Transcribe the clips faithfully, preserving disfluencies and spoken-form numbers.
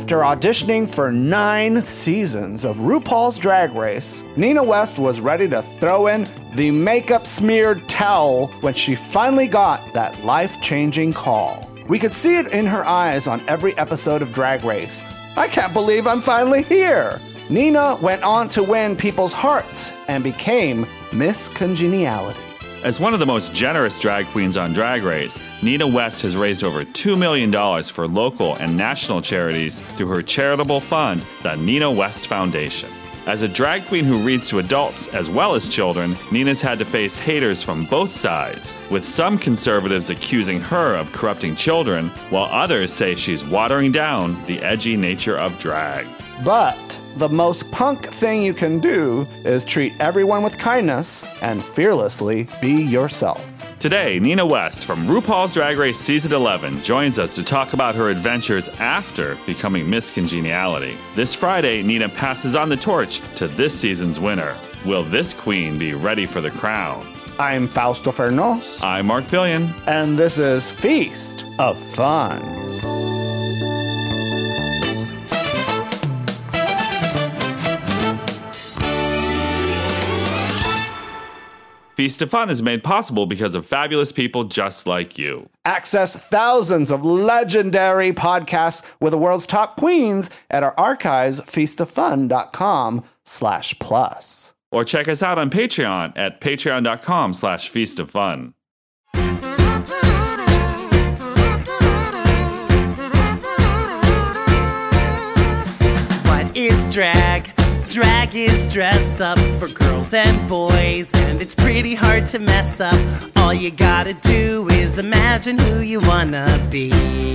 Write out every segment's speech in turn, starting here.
After auditioning for nine seasons of RuPaul's Drag Race, Nina West was ready to throw in the makeup-smeared towel when she finally got that life-changing call. We could see it in her eyes on every episode of Drag Race. I can't believe I'm finally here! Nina went on to win people's hearts and became Miss Congeniality. As one of the most generous drag queens on Drag Race, Nina West has raised over two million dollars for local and national charities through her charitable fund, the Nina West Foundation. As a drag queen who reads to adults as well as children, Nina's had to face haters from both sides, with some conservatives accusing her of corrupting children, while others say she's watering down the edgy nature of drag. But the most punk thing you can do is treat everyone with kindness and fearlessly be yourself. Today, Nina West from RuPaul's Drag Race Season eleven joins us to talk about her adventures after becoming Miss Congeniality. This Friday, Nina passes on the torch to this season's winner. Will this queen be ready for the crown? I'm Fausto Fernos. I'm Mark Fillion. And this is Feast of Fun. Feast of Fun is made possible because of fabulous people just like you. Access thousands of legendary podcasts with the world's top queens at our archives, feastoffun.com slash plus. Or check us out on Patreon at patreon.com slash feastoffun. What is drag? Drag is dress up for girls and boys, and it's pretty hard to mess up. All you gotta do is imagine who you wanna be,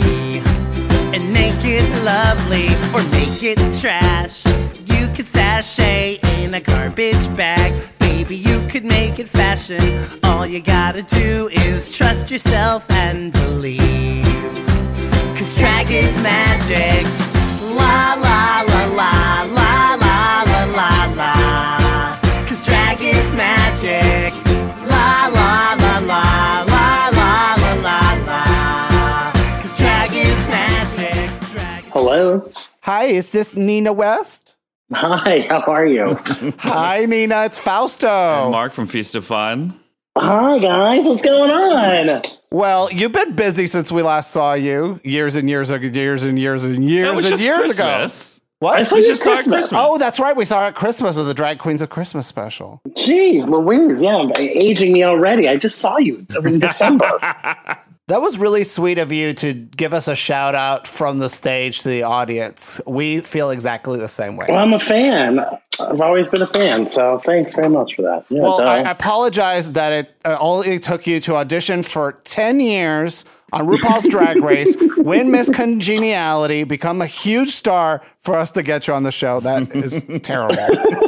and make it lovely or make it trash. You could sashay in a garbage bag, baby, you could make it fashion. All you gotta do is trust yourself and believe, 'cause drag is magic. La la la la la la la la, 'cause drag is magic. La la la la la la la la la, 'cause drag is magic. Drag is Hello. Hi, is this Nina West? Hi, how are you? Hi, Nina, it's Fausto. And Mark from Feast of Fun. Hi, guys. What's going on? Well, you've been busy since we last saw you, years and years ago, years and years and years That was and just years Christmas. ago. What? I thought We you just saw it Christmas. Christmas. Oh, that's right. We saw it at Christmas with the Drag Queens of Christmas special. Jeez, Louise. Yeah, aging me already. I just saw you in December. That was really sweet of you to give us a shout out from the stage to the audience. We feel exactly the same way. Well, I'm a fan. I've always been a fan, so thanks very much for that. Yeah, Well, duh. I apologize that it uh, only took you to audition for ten years on RuPaul's Drag Race, win Miss Congeniality, become a huge star for us to get you on the show. That is terrible.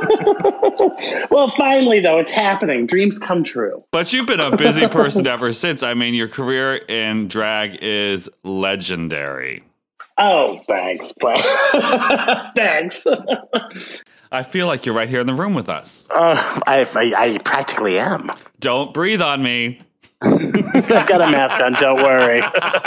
Well, finally, though, it's happening. Dreams come true. But you've been a busy person ever since. I mean, your career in drag is legendary. Oh, thanks. Thanks. I feel like you're right here in the room with us. Uh, I, I, I practically am. Don't breathe on me. I've got a mask on, don't worry.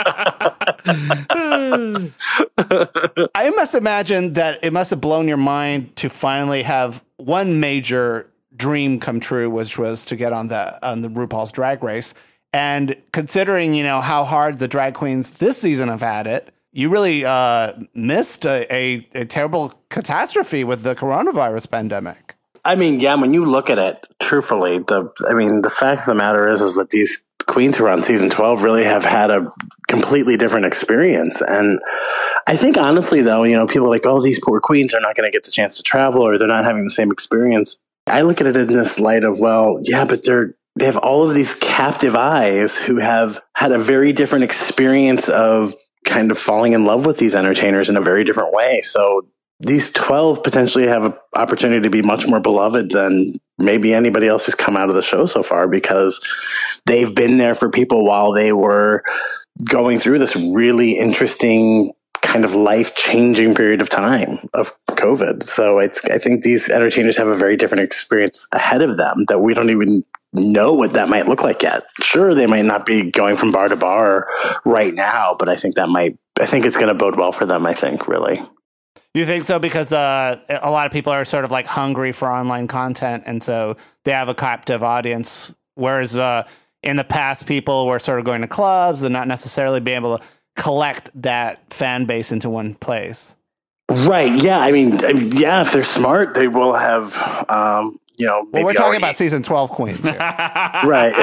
I must imagine that it must have blown your mind to finally have one major dream come true, which was to get on the on the RuPaul's Drag Race. And considering, you know, how hard the drag queens this season have had it, you really uh, missed a, a, a terrible catastrophe with the coronavirus pandemic. I mean, yeah, when you look at it, truthfully, the I mean, the fact of the matter is, is that these queens who are on season twelve really have had a completely different experience. And I think, honestly, though, you know, people are like, oh, these poor queens are not going to get the chance to travel, or they're not having the same experience. I look at it in this light of, well, yeah, but they're they have all of these captive eyes who have had a very different experience of kind of falling in love with these entertainers in a very different way. So these twelve potentially have an opportunity to be much more beloved than maybe anybody else who's come out of the show so far, because they've been there for people while they were going through this really interesting kind of life-changing period of time of COVID. So it's, I think these entertainers have a very different experience ahead of them that we don't even know what that might look like yet. Sure, they might not be going from bar to bar right now, but I think that might, I think it's going to bode well for them, I think, really. You think so? Because uh, a lot of people are sort of like hungry for online content, and so they have a captive audience. Whereas uh, in the past, people were sort of going to clubs and not necessarily being able to collect that fan base into one place. Right. Yeah. I mean, I mean yeah, if they're smart, they will have, um, you know, well, we're talking already... about season twelve queens here. Right.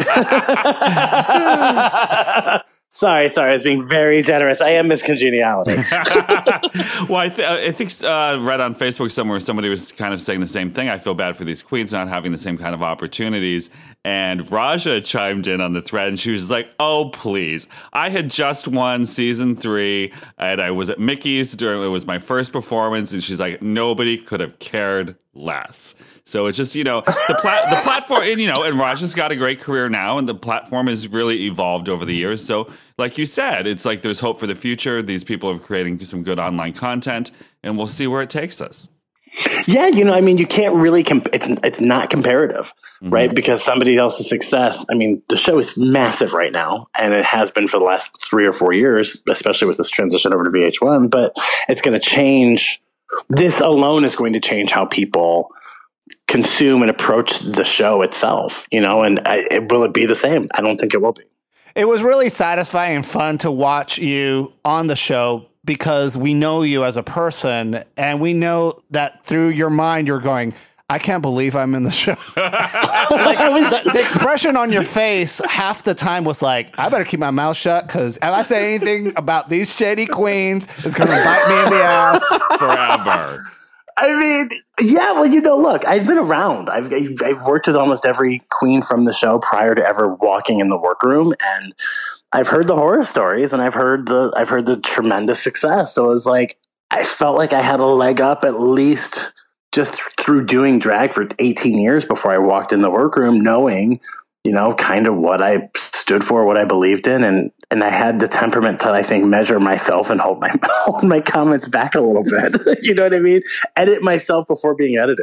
sorry, sorry. I was being very generous. I am Miss Congeniality. Well, I, th- I think uh, read on Facebook somewhere, somebody was kind of saying the same thing. I feel bad for these queens not having the same kind of opportunities. And Raja chimed in on the thread, and she was like, oh, please. I had just won season three, and I was at Mickey's during, it was my first performance, and she's like, nobody could have cared less. So it's just, you know, the, pla- the platform, and, you know, and Raja's got a great career now, and the platform has really evolved over the years. So like you said, it's like there's hope for the future. These people are creating some good online content, and we'll see where it takes us. Yeah, you know, I mean, you can't really, comp- it's it's not comparative, mm-hmm. right? Because somebody else's success, I mean, the show is massive right now, and it has been for the last three or four years, especially with this transition over to V H one, but it's going to change. This alone is going to change how people consume and approach the show itself, you know, and I, it, will it be the same? I don't think it will be. It was really satisfying and fun to watch you on the show because we know you as a person, and we know that through your mind, you're going, I can't believe I'm in the show. Like, the, the expression on your face half the time was like, I better keep my mouth shut, because if I say anything about these shady queens, it's going to bite me in the ass forever. I mean, yeah, well, you know, look, I've been around. I've I've worked with almost every queen from the show prior to ever walking in the workroom, and I've heard the horror stories, and I've heard the I've heard the tremendous success. So it was like I felt like I had a leg up at least just through doing drag for eighteen years before I walked in the workroom, knowing, you know, kind of what I stood for, what I believed in, and and I had the temperament to, I think, measure myself and hold my hold my comments back a little bit. You know what I mean? Edit myself before being edited.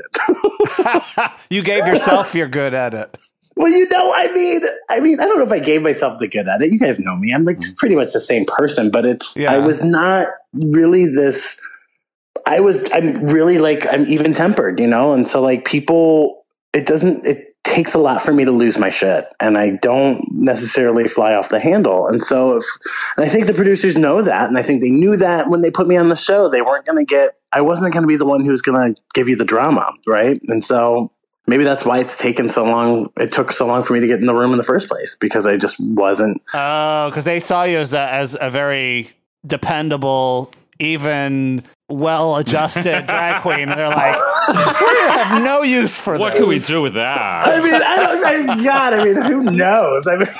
You gave yourself your good edit. Well, you know, I mean, I mean, I don't know if I gave myself the good edit. You guys know me; I'm like pretty much the same person, but it's yeah. I was not really this. I was. I'm really like I'm even tempered, you know, and so like people, it doesn't. It takes a lot for me to lose my shit, and I don't necessarily fly off the handle. And so if, and I think the producers know that, and I think they knew that when they put me on the show, they weren't going to get, I wasn't going to be the one who was going to give you the drama. Right. And so maybe that's why it's taken so long. It took so long for me to get in the room in the first place, because I just wasn't. Oh, because they saw you as a, as a very dependable, even well-adjusted drag queen, and they're like, we have no use for what this. What can we do with that? I mean, I don't. I mean, God, I mean, who knows? I mean,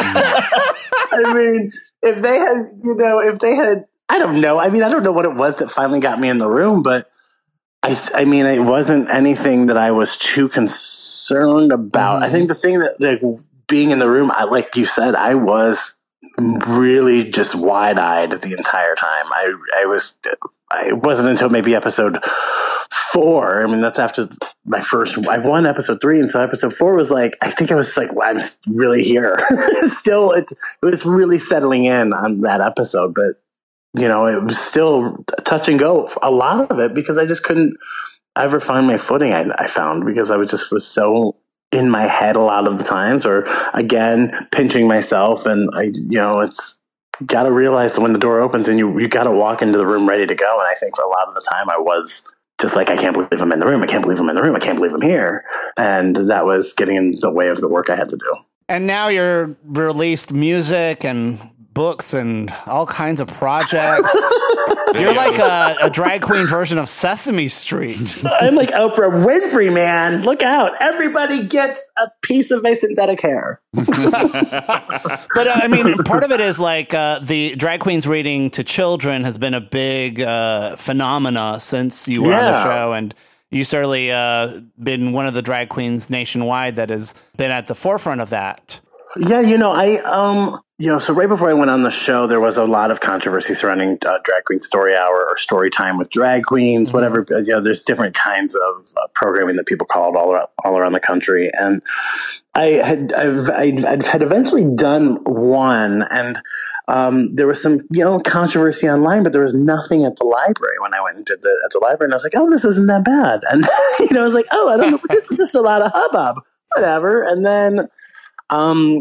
I mean, if they had, you know, if they had, I don't know. I mean, I don't know what it was that finally got me in the room, but I, I mean, it wasn't anything that I was too concerned about. Mm-hmm. I think the thing that, that being in the room, I, like you said, I was really just wide-eyed the entire time. I I was it wasn't until maybe episode four. I mean, that's after my first. I won episode three, and so episode four was like, I think I was like, well, I'm really here. Still, it, it was really settling in on that episode, but you know, it was still touch and go, a lot of it, because I just couldn't ever find my footing. I, I found because I was just was so in my head a lot of the times, or again, pinching myself. And I, you know, it's got to realize that when the door opens and you, you got to walk into the room ready to go. And I think for a lot of the time I was just like, I can't believe I'm in the room. I can't believe I'm in the room. I can't believe I'm here. And that was getting in the way of the work I had to do. And now you're released music and books and all kinds of projects. You're like a, a drag queen version of Sesame Street. I'm like Oprah Winfrey, man. Look out. Everybody gets a piece of my synthetic hair. But uh, I mean, part of it is like uh, the drag queens reading to children has been a big uh, phenomena since you were yeah. on the show. And you certainly uh, been one of the drag queens nationwide that has been at the forefront of that. Yeah, you know, I, um, you know, so right before I went on the show, there was a lot of controversy surrounding uh, Drag Queen Story Hour or Story Time with Drag Queens, mm-hmm. whatever. You know, there's different kinds of uh, programming that people call it all around, all around the country. And I had, I've, I had eventually done one, and um, there was some, you know, controversy online, but there was nothing at the library when I went and did the at the library, and I was like, oh, this isn't that bad. And you know, I was like, oh, I don't know, this is just a lot of hubbub, whatever. And then um,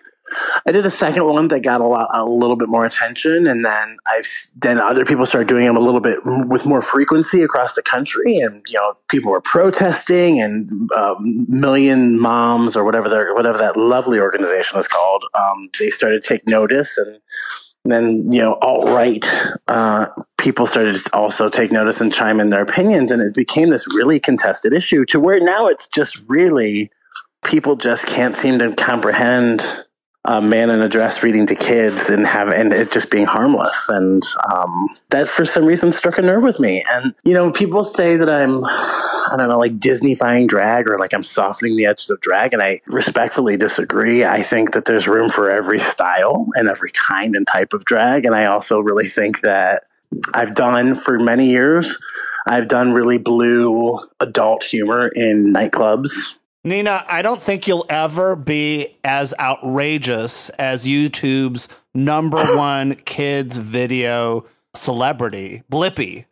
I did a second one that got a lot, a little bit more attention, and then I've then other people started doing them a little bit with more frequency across the country, and you know, people were protesting, and um, Million Moms or whatever their whatever that lovely organization is called, um, they started to take notice, and then you know, alt-right uh, people started to also take notice and chime in their opinions, and it became this really contested issue to where now it's just really people just can't seem to comprehend a man in a dress reading to kids and have and it just being harmless, and um, that for some reason struck a nerve with me. And you know, people say that I'm, I don't know, like Disney-fying drag or like I'm softening the edges of drag, and I respectfully disagree. I think that there's room for every style and every kind and type of drag, and I also really think that I've done for many years. I've done really blue adult humor in nightclubs. Nina, I don't think you'll ever be as outrageous as YouTube's number one kids video celebrity, Blippi.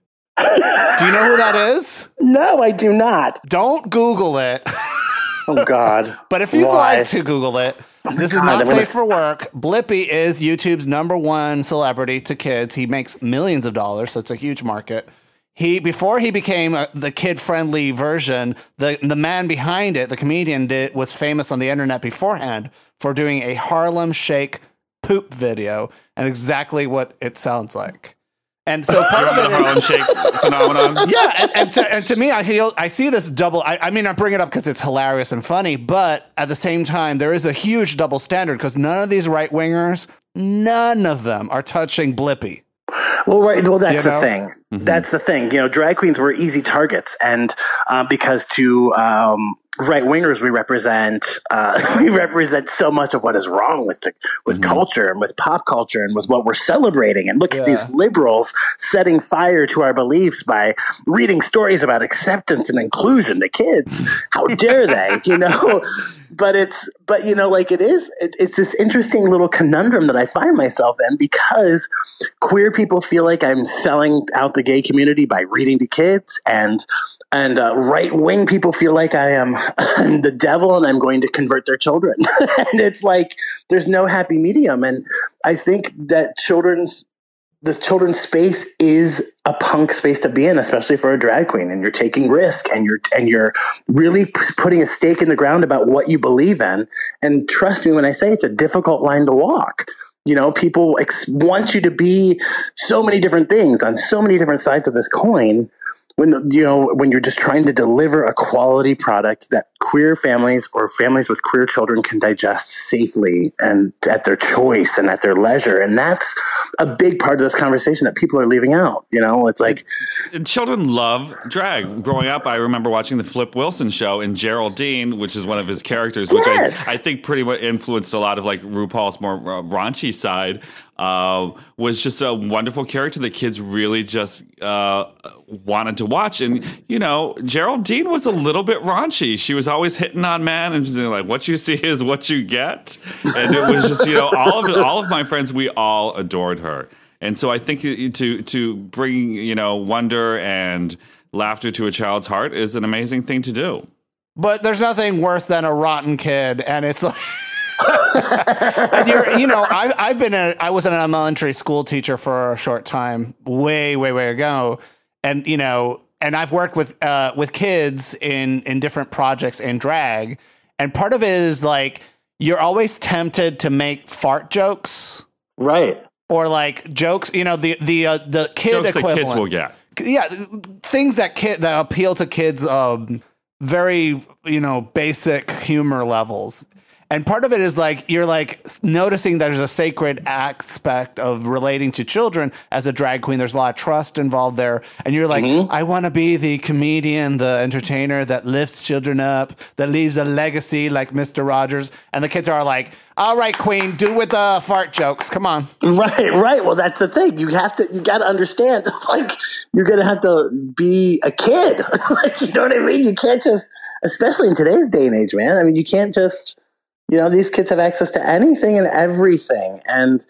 Do you know who that is? No, I do not. Don't Google it. Oh, God. But if you'd Why? like to Google it, oh this God, is not I'm safe gonna... for work. Blippi is YouTube's number one celebrity to kids. He makes millions of dollars, so it's a huge market. He before he became a, the kid-friendly version, the the man behind it, the comedian, did was famous on the internet beforehand for doing a Harlem Shake poop video, and exactly what it sounds like. And so part of it is Harlem Shake phenomenon. Yeah, and, and, to, and to me, I feel I see this double. I, I mean, I bring it up because it's hilarious and funny, but at the same time, there is a huge double standard because none of these right wingers, none of them are touching Blippi. Well, right. Well, that's You the know? thing. Mm-hmm. That's the thing. You know, drag queens were easy targets, and uh, because to um, right wingers, we represent uh, we represent so much of what is wrong with the, with mm-hmm. culture and with pop culture and with what we're celebrating. And look Yeah. at these liberals setting fire to our beliefs by reading stories about acceptance and inclusion to kids. How dare they? You know. But it's, but you know, like it is, it, it's this interesting little conundrum that I find myself in because queer people feel like I'm selling out the gay community by reading to kids, and and uh, right wing people feel like I am the devil and I'm going to convert their children. And it's like there's no happy medium. And I think that children's the children's space is a punk space to be in, especially for a drag queen. And you're taking risk, and you're and you're really p- putting a stake in the ground about what you believe in. And trust me when I say it's a difficult line to walk. You know, people ex- want you to be so many different things on so many different sides of this coin. When you know when you're just trying to deliver a quality product that queer families or families with queer children can digest safely and at their choice and at their leisure, and that's a big part of this conversation that people are leaving out. You know, it's like children love drag. Growing up, I remember watching the Flip Wilson show, and Geraldine, which is one of his characters, which yes. I, I think pretty much influenced a lot of like RuPaul's more uh, raunchy side. Uh, was just a wonderful character that kids really just uh, wanted to watch. And, you know, Geraldine was a little bit raunchy. She was always hitting on men and just like, what you see is what you get. And it was just, you know, all of all of my friends, we all adored her. And so I think to to bring, you know, wonder and laughter to a child's heart is an amazing thing to do. But there's nothing worse than a rotten kid, and it's like... and you're, you know, I've, I've been a, I was an elementary school teacher for a short time, way, way, way ago. And, you know, and I've worked with, uh, with kids in, in different projects in drag. And part of it is like, you're always tempted to make fart jokes. Right. Or like jokes, you know, the, the, uh, the kid Jokes equivalent. that kids will get. Yeah. Things that kid, that appeal to kids, um, very, you know, basic humor levels. And part of it is like, you're like noticing there's a sacred aspect of relating to children as a drag queen. There's a lot of trust involved there. And you're like, mm-hmm. I want to be the comedian, the entertainer that lifts children up, that leaves a legacy like Mister Rogers. And the kids are like, all right, queen, do with the fart jokes. Come on. Right, right. Well, that's the thing. You have to, you got to understand, like, you're going to have to be a kid. Like, you know what I mean? You can't just, especially in today's day and age, man. I mean, you can't just, you know, these kids have access to anything and everything. And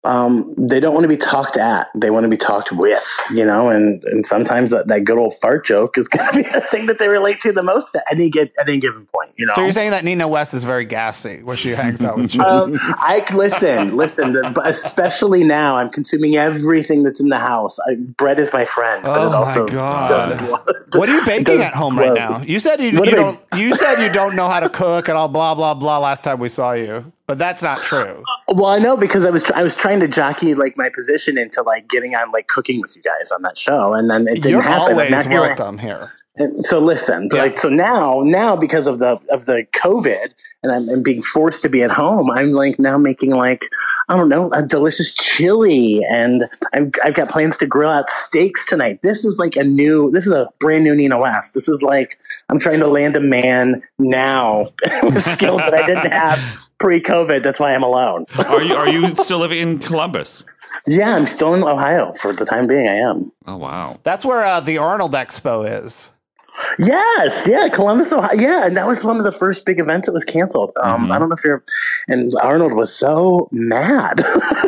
um, they don't want to be talked at. They want to be talked with, you know, and, and sometimes that, that good old fart joke is going to be the thing that they relate to the most at any, at any given point, you know? So you're saying that Nina West is very gassy when she hangs out with you? um, I listen, listen, but especially now I'm consuming everything that's in the house. I, bread is my friend, but oh it also my God. doesn't. What are you baking at home right now? You said you, you don't, you said you don't know how to cook and all blah, blah, blah last time we saw you, but that's not true. Well, I know because I was I was trying to jockey like my position into like getting on like cooking with you guys on that show, and then it didn't You're happen. Always and here welcome I, here. And so listen, yeah. like so now now because of the of the COVID and I'm, I'm being forced to be at home, I'm like now making like I don't know a delicious chili, and I'm, I've got plans to grill out steaks tonight. This is like a new, this is a brand new Nina West. This is like I'm trying to land a man now with skills that I didn't have pre-COVID. That's why I'm alone. Are you are you still living in Columbus? Yeah, I'm still in Ohio for the time being. I am. Oh wow, that's where uh, the Arnold Expo is. Yes, yeah, Columbus, Ohio. Yeah, and that was one of the first big events that was canceled. Um, mm-hmm. I don't know if you're, and Arnold was so mad.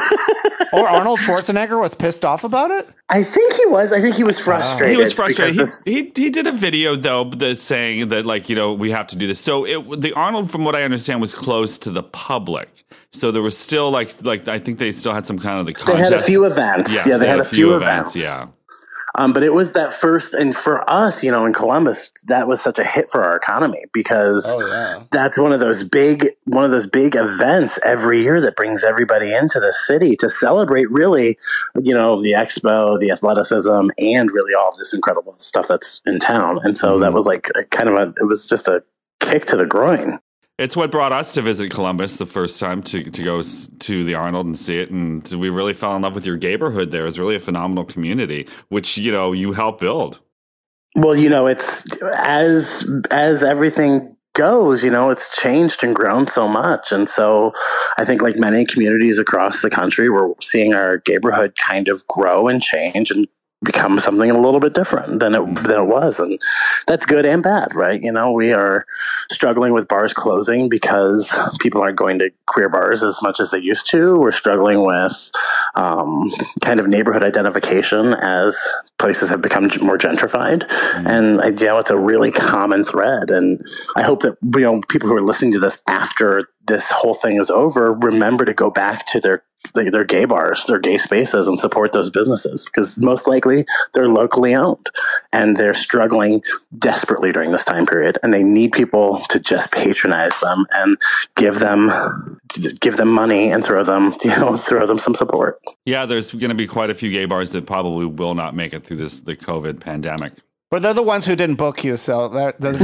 Or Arnold Schwarzenegger was pissed off about it? I think he was. I think he was frustrated. He was frustrated. He, this- he he did a video though that's saying that like you know we have to do this. So it the Arnold, from what I understand, was closed to the public. So there was still like like I think they still had some kind of the contest. They had a few events. Yes, yeah, they, they had, had a few, few events. events. Yeah. Um, but it was that first, and for us, you know, in Columbus, that was such a hit for our economy because oh, yeah. that's one of those big, one of those big events every year that brings everybody into the city to celebrate really, you know, the expo, the athleticism, and really all of this incredible stuff that's in town. And so mm-hmm. that was like a, kind of a, it was just a kick to the groin. It's what brought us to visit Columbus the first time to to go to the Arnold and see it, and we really fell in love with your neighborhood there. It's really a phenomenal community, which you know you helped build. Well, you know, it's as as everything goes, you know, it's changed and grown so much, and so I think like many communities across the country, we're seeing our neighborhood kind of grow and change and become something a little bit different than it than it was, and that's good and bad, right? You know, we are struggling with bars closing because people aren't going to queer bars as much as they used to. We're struggling with um, kind of neighborhood identification as places have become more gentrified, mm-hmm. and you know, it's a really common thread. And I hope that you know people who are listening to this after this whole thing is over remember to go back to their their gay bars, their gay spaces, and support those businesses because most likely they're locally owned and they're struggling desperately during this time period, and they need people to just patronize them and give them give them money and throw them you know throw them some support. Yeah, there's going to be quite a few gay bars that probably will not make it through this the COVID pandemic. But they're the ones who didn't book you, so they're, they're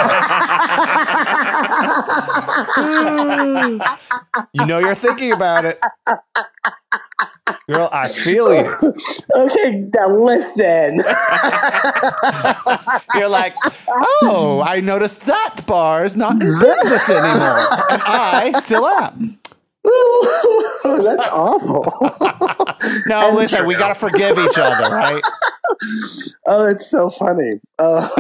you know you're thinking about it. Girl, I feel you. Okay, now listen. You're like, oh, I noticed that bar is not in business anymore. And I still am. Ooh, that's awful. No, and listen, true. we got to forgive each other, right? Oh, that's so funny. Oh.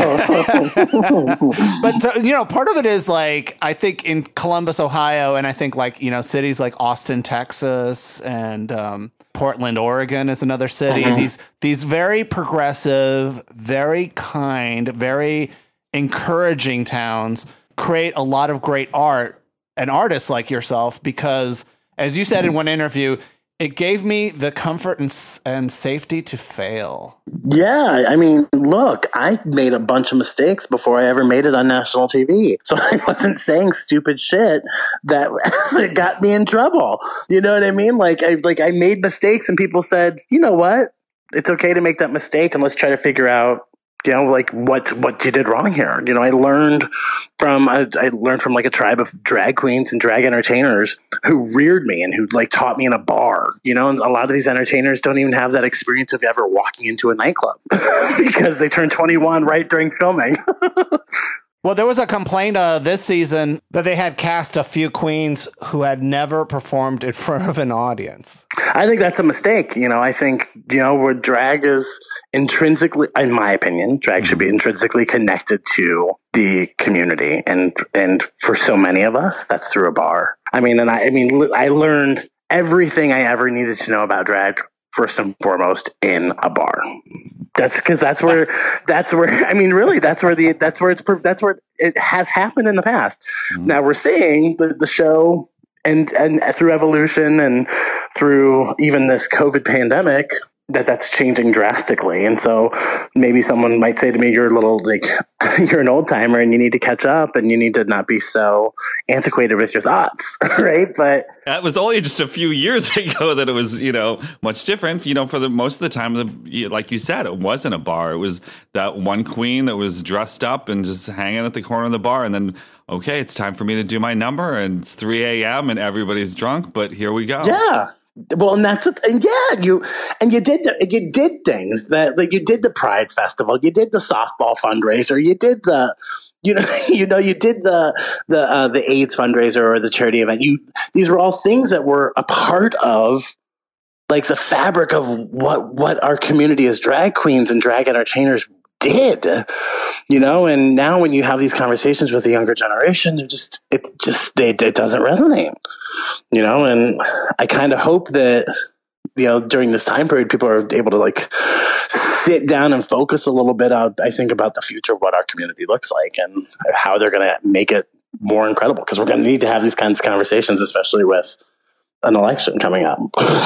But, uh, you know, part of it is like, I think in Columbus, Ohio, and I think like, you know, cities like Austin, Texas, and um, Portland, Oregon is another city. Mm-hmm. These, these very progressive, very kind, very encouraging towns create a lot of great art and artists like yourself because, as you said in one interview, it gave me the comfort and, and safety to fail. Yeah, I mean, look, I made a bunch of mistakes before I ever made it on national T V. So I wasn't saying stupid shit that got me in trouble. You know what I mean? Like I like I made mistakes and people said, you know what? It's okay to make that mistake and let's try to figure out you know, like what what you did wrong here. You know, I learned from I, I learned from like a tribe of drag queens and drag entertainers who reared me and who like taught me in a bar. You know, and a lot of these entertainers don't even have that experience of ever walking into a nightclub because they turned twenty-one right during filming. Well, there was a complaint uh, this season that they had cast a few queens who had never performed in front of an audience. I think that's a mistake. You know, I think, you know, where drag is intrinsically, in my opinion, drag should be intrinsically connected to the community. And, and for so many of us, that's through a bar. I mean, and I, I mean, I learned everything I ever needed to know about drag, first and foremost, in a bar. That's because that's where, that's where, I mean, really, that's where the, that's where it's, that's where it has happened in the past. Mm-hmm. Now we're seeing the, the show and, and through evolution and through even this COVID pandemic, that that's changing drastically. And so maybe someone might say to me, you're a little like, you're an old timer and you need to catch up and you need to not be so antiquated with your thoughts. Right. But that was only just a few years ago that it was, you know, much different, you know, for the most of the time, the, like you said, it wasn't a bar. It was that one queen that was dressed up and just hanging at the corner of the bar. And then, okay, it's time for me to do my number and it's three a.m. and everybody's drunk, but here we go. Yeah. Well, and that's it. And yeah, you and you did you did things that like you did the Pride Festival, you did the softball fundraiser, you did the you know you know you did the the uh, the AIDS fundraiser or the charity event. You these were all things that were a part of like the fabric of what what our community as drag queens and drag entertainers did, you know. And now when you have these conversations with the younger generation, they're just it just they, it doesn't resonate, you know. And I kind of hope that, you know, during this time period, people are able to like sit down and focus a little bit out, I think, about the future of what our community looks like and how they're going to make it more incredible, because we're going to need to have these kinds of conversations, especially with an election coming up.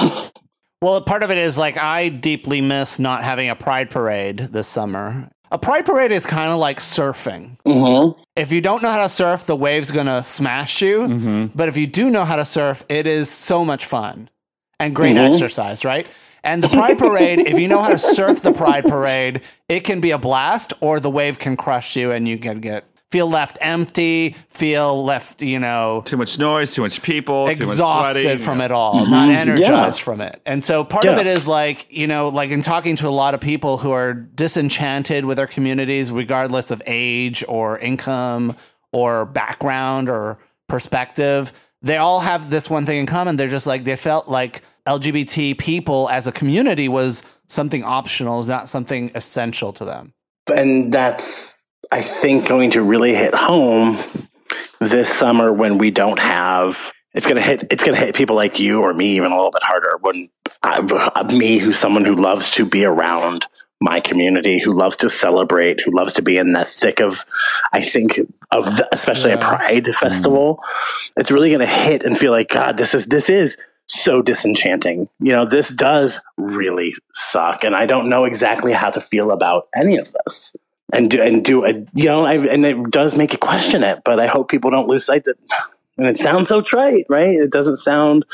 Well, part of it is like I deeply miss not having a pride parade this summer. A pride parade is kind of like surfing. Mm-hmm. If you don't know how to surf, the wave's going to smash you. Mm-hmm. But if you do know how to surf, it is so much fun and great mm-hmm. exercise, right? And the pride parade, if you know how to surf the pride parade, it can be a blast, or the wave can crush you and you can get feel left empty, feel left, you know... Too much noise, too much people, exhausted too much from yeah. it all, mm-hmm. not energized yeah. from it. And so part yeah. of it is like, you know, like in talking to a lot of people who are disenchanted with their communities, regardless of age or income or background or perspective, they all have this one thing in common. They're just like, they felt like L G B T people as a community was something optional, is not something essential to them. And that's, I think, going to really hit home this summer when we don't have. It's gonna hit. It's gonna hit people like you or me even a little bit harder. When I, me, who's someone who loves to be around my community, who loves to celebrate, who loves to be in the thick of, I think, of the, especially yeah. a Pride festival. Mm-hmm. It's really gonna hit and feel like, God, this is this is so disenchanting. You know, this does really suck, and I don't know exactly how to feel about any of this. And do, and do, a, you know, I, and it does make you question it, but I hope people don't lose sight that, and it sounds so trite, right? It doesn't sound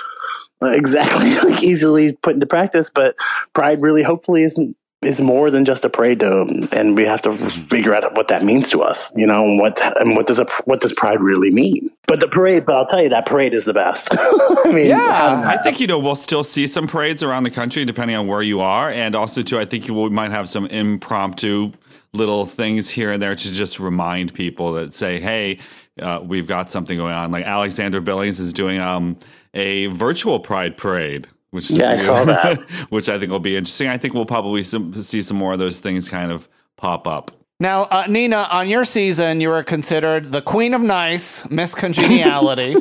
exactly like easily put into practice, but Pride really hopefully isn't, is more than just a parade to, and we have to figure out what that means to us, you know, and what, and what does a, what does Pride really mean? But the parade, but I'll tell you, that parade is the best. I mean, yeah, I think, you know, we'll still see some parades around the country depending on where you are. And also too, I think you will, might have some impromptu little things here and there to just remind people that say, hey, uh, we've got something going on. Like Alexander Billings is doing um, a virtual Pride parade, which yeah, I saw that, which I think will be interesting. I think we'll probably some, see some more of those things kind of pop up. Now, uh, Nina, on your season, you were considered the Queen of Nice, Miss Congeniality.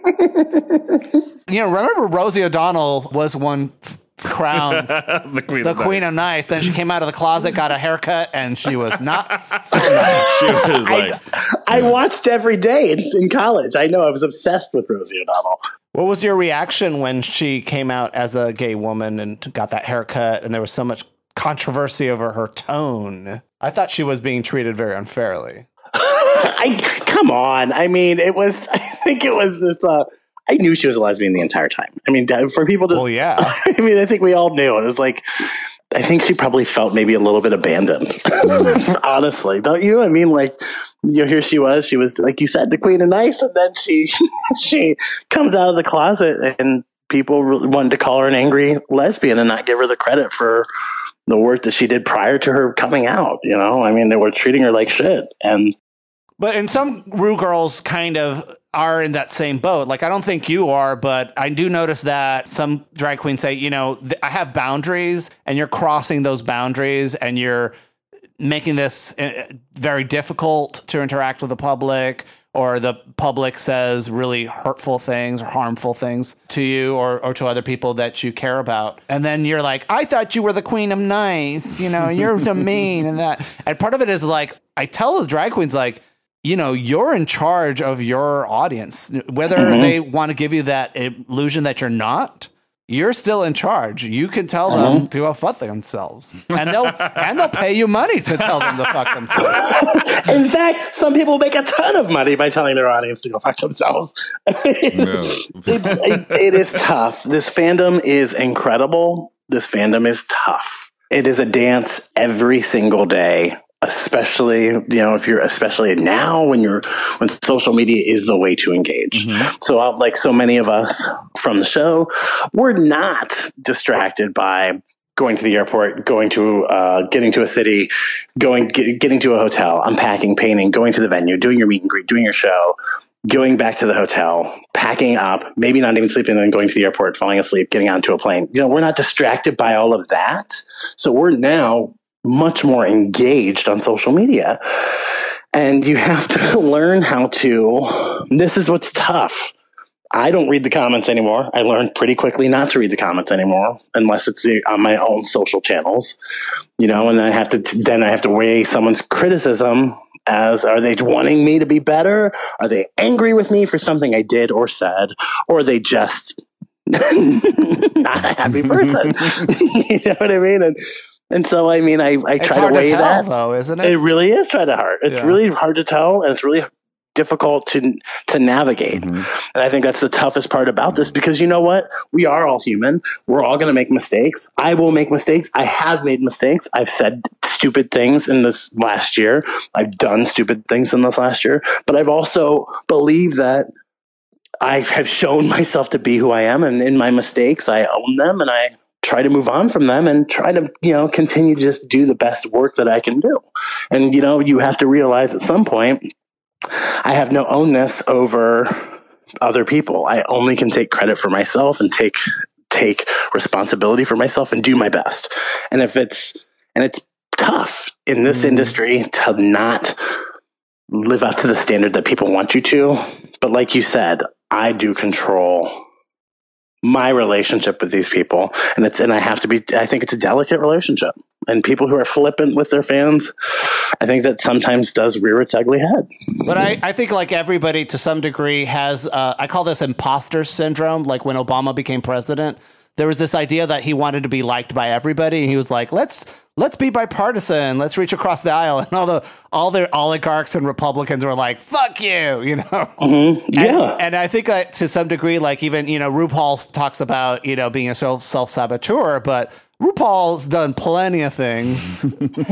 You know, remember Rosie O'Donnell was one crowned the Queen, the of, Queen nice. of Nice. Then she came out of the closet, got a haircut, and she was not so nice. She was like, I, I watched every day in, in college. I know, I was obsessed with Rosie O'Donnell. What was your reaction when she came out as a gay woman and got that haircut, and there was so much controversy over her tone? I thought she was being treated very unfairly. I come on. I mean, it was. I think it was this. Uh, I knew she was a lesbian the entire time. I mean, for people to. Well, yeah. I mean, I think we all knew. It was like, I think she probably felt maybe a little bit abandoned. Honestly, don't you? I mean, like, you know, here she was. She was, like you said, the Queen of Nice, and then she she comes out of the closet, and people really wanted to call her an angry lesbian and not give her the credit for the work that she did prior to her coming out. You know, I mean, they were treating her like shit. And but and some Rue girls kind of are in that same boat. Like, I don't think you are, but I do notice that some drag queens say, you know, th- I have boundaries, and you're crossing those boundaries, and you're making this uh, very difficult to interact with the public, or the public says really hurtful things or harmful things to you or, or to other people that you care about. And then you're like, I thought you were the queen of nice, you know, you're so mean and that. And part of it is like, I tell the drag queens, like, you know, you're in charge of your audience, whether mm-hmm. they want to give you that illusion that you're not. You're still in charge. You can tell them uh-huh. to go fuck themselves, and they'll and they'll pay you money to tell them to fuck themselves. In fact, some people make a ton of money by telling their audience to go fuck themselves. it's, it, it is tough. This fandom is incredible. This fandom is tough. It is a dance every single day. Especially, you know, if you're especially now when you're when social media is the way to engage. Mm-hmm. So, uh, like so many of us from the show, we're not distracted by going to the airport, going to uh, getting to a city, going get, getting to a hotel, unpacking, painting, going to the venue, doing your meet and greet, doing your show, going back to the hotel, packing up, maybe not even sleeping, and then going to the airport, falling asleep, getting onto a plane. You know, we're not distracted by all of that. So we're now much more engaged on social media. And you have to learn how to, this is what's tough. I don't read the comments anymore. I learned pretty quickly not to read the comments anymore, unless it's on my own social channels, you know, and I have to, then I have to weigh someone's criticism as, are they wanting me to be better? Are they angry with me for something I did or said? Or are they just not a happy person? You know what I mean? And, And so, I mean, I, I try to weigh to tell, that. Though, isn't it? It really is try to hard. It's yeah. really hard to tell, and it's really difficult to to navigate. Mm-hmm. And I think that's the toughest part about this, because you know what? We are all human. We're all going to make mistakes. I will make mistakes. I have made mistakes. I've said stupid things in this last year. I've done stupid things in this last year. But I've also believed that I have shown myself to be who I am, and in my mistakes, I own them, and I try to move on from them and try to, you know, continue to just do the best work that I can do. And, you know, you have to realize at some point, I have no ownness over other people. I only can take credit for myself and take, take responsibility for myself and do my best. And if it's, and it's tough in this mm. industry to not live up to the standard that people want you to. But like you said, I do control my relationship with these people, and it's and I have to be I think it's a delicate relationship, and people who are flippant with their fans, I think that sometimes does rear its ugly head. But I, I think like everybody to some degree has uh, I call this imposter syndrome. Like when Obama became president, there was this idea that he wanted to be liked by everybody, and he was like, let's let's be bipartisan, let's reach across the aisle, and all the all the oligarchs and Republicans were like, fuck you, you know. Mm-hmm. Yeah. And, and I think that to some degree, like even, you know, RuPaul talks about, you know, being a self self-saboteur, but RuPaul's done plenty of things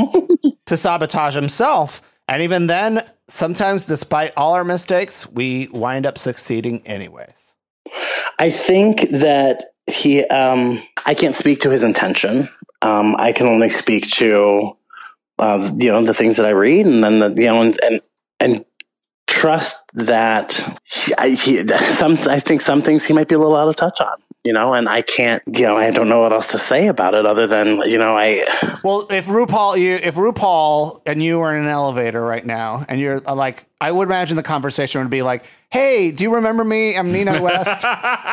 to sabotage himself. And even then, sometimes despite all our mistakes, we wind up succeeding anyways. I think that he, um, I can't speak to his intention. Um, I can only speak to, uh, you know, the things that I read, and then the, you know, and, and, and trust that he, I, he, some, I think some things he might be a little out of touch on, you know, and I can't, you know, I don't know what else to say about it other than, you know, I, well, if RuPaul, you, if RuPaul and you are in an elevator right now and you're like, I would imagine the conversation would be like, hey, do you remember me? I'm Nina West.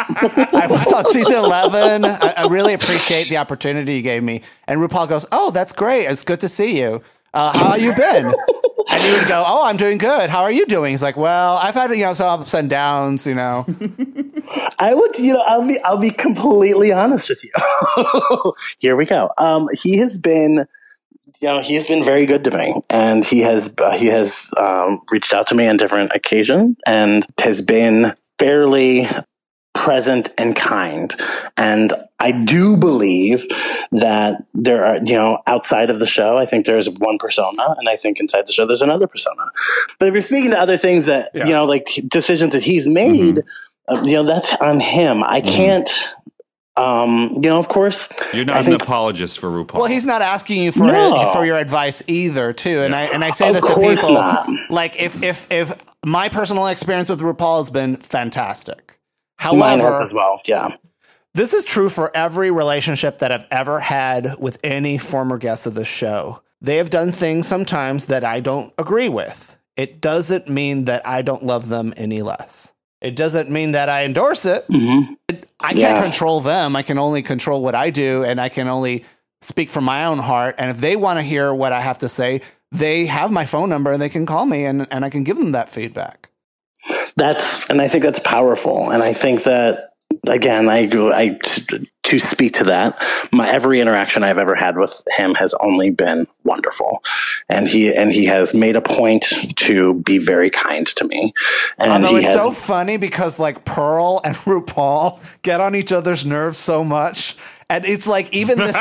I was on season eleven. I, I really appreciate the opportunity you gave me. And RuPaul goes, oh, that's great. It's good to see you. Uh, how have you been? And you would go, oh, I'm doing good. How are you doing? He's like, well, I've had, you know, some ups and downs, you know. I would, you know, I'll be, I'll be completely honest with you. Here we go. Um, he has been, you know, he has been very good to me, and he has, uh, he has um, reached out to me on different occasions and has been fairly present and kind. And I do believe that there are, you know, outside of the show, I think there's one persona, and I think inside the show there's another persona. But if you're speaking to other things that, yeah. you know, like decisions that he's made, mm-hmm. uh, you know, that's on him. I mm-hmm. can't, um, you know, of course. You're not I an think, apologist for RuPaul. Well, he's not asking you for no. his, for your advice either, too. And yeah. I and I say of this to people, not. like if if if my personal experience with RuPaul has been fantastic. However, mine has as well. Yeah. This is true for every relationship that I've ever had with any former guest of the show. They have done things sometimes that I don't agree with. it doesn't mean that I don't love them any less. It doesn't mean that I endorse it. Mm-hmm. I can't Yeah. control them. I can only control what I do, and I can only speak from my own heart. And if they want to hear what I have to say, they have my phone number and they can call me, and, and I can give them that feedback. That's, and I think that's powerful. And I think that, again, I go, I, to speak to that, my every interaction I've ever had with him has only been wonderful. And he, and he has made a point to be very kind to me. And Although he it's has, so funny because like Pearl and RuPaul get on each other's nerves so much. And it's like even this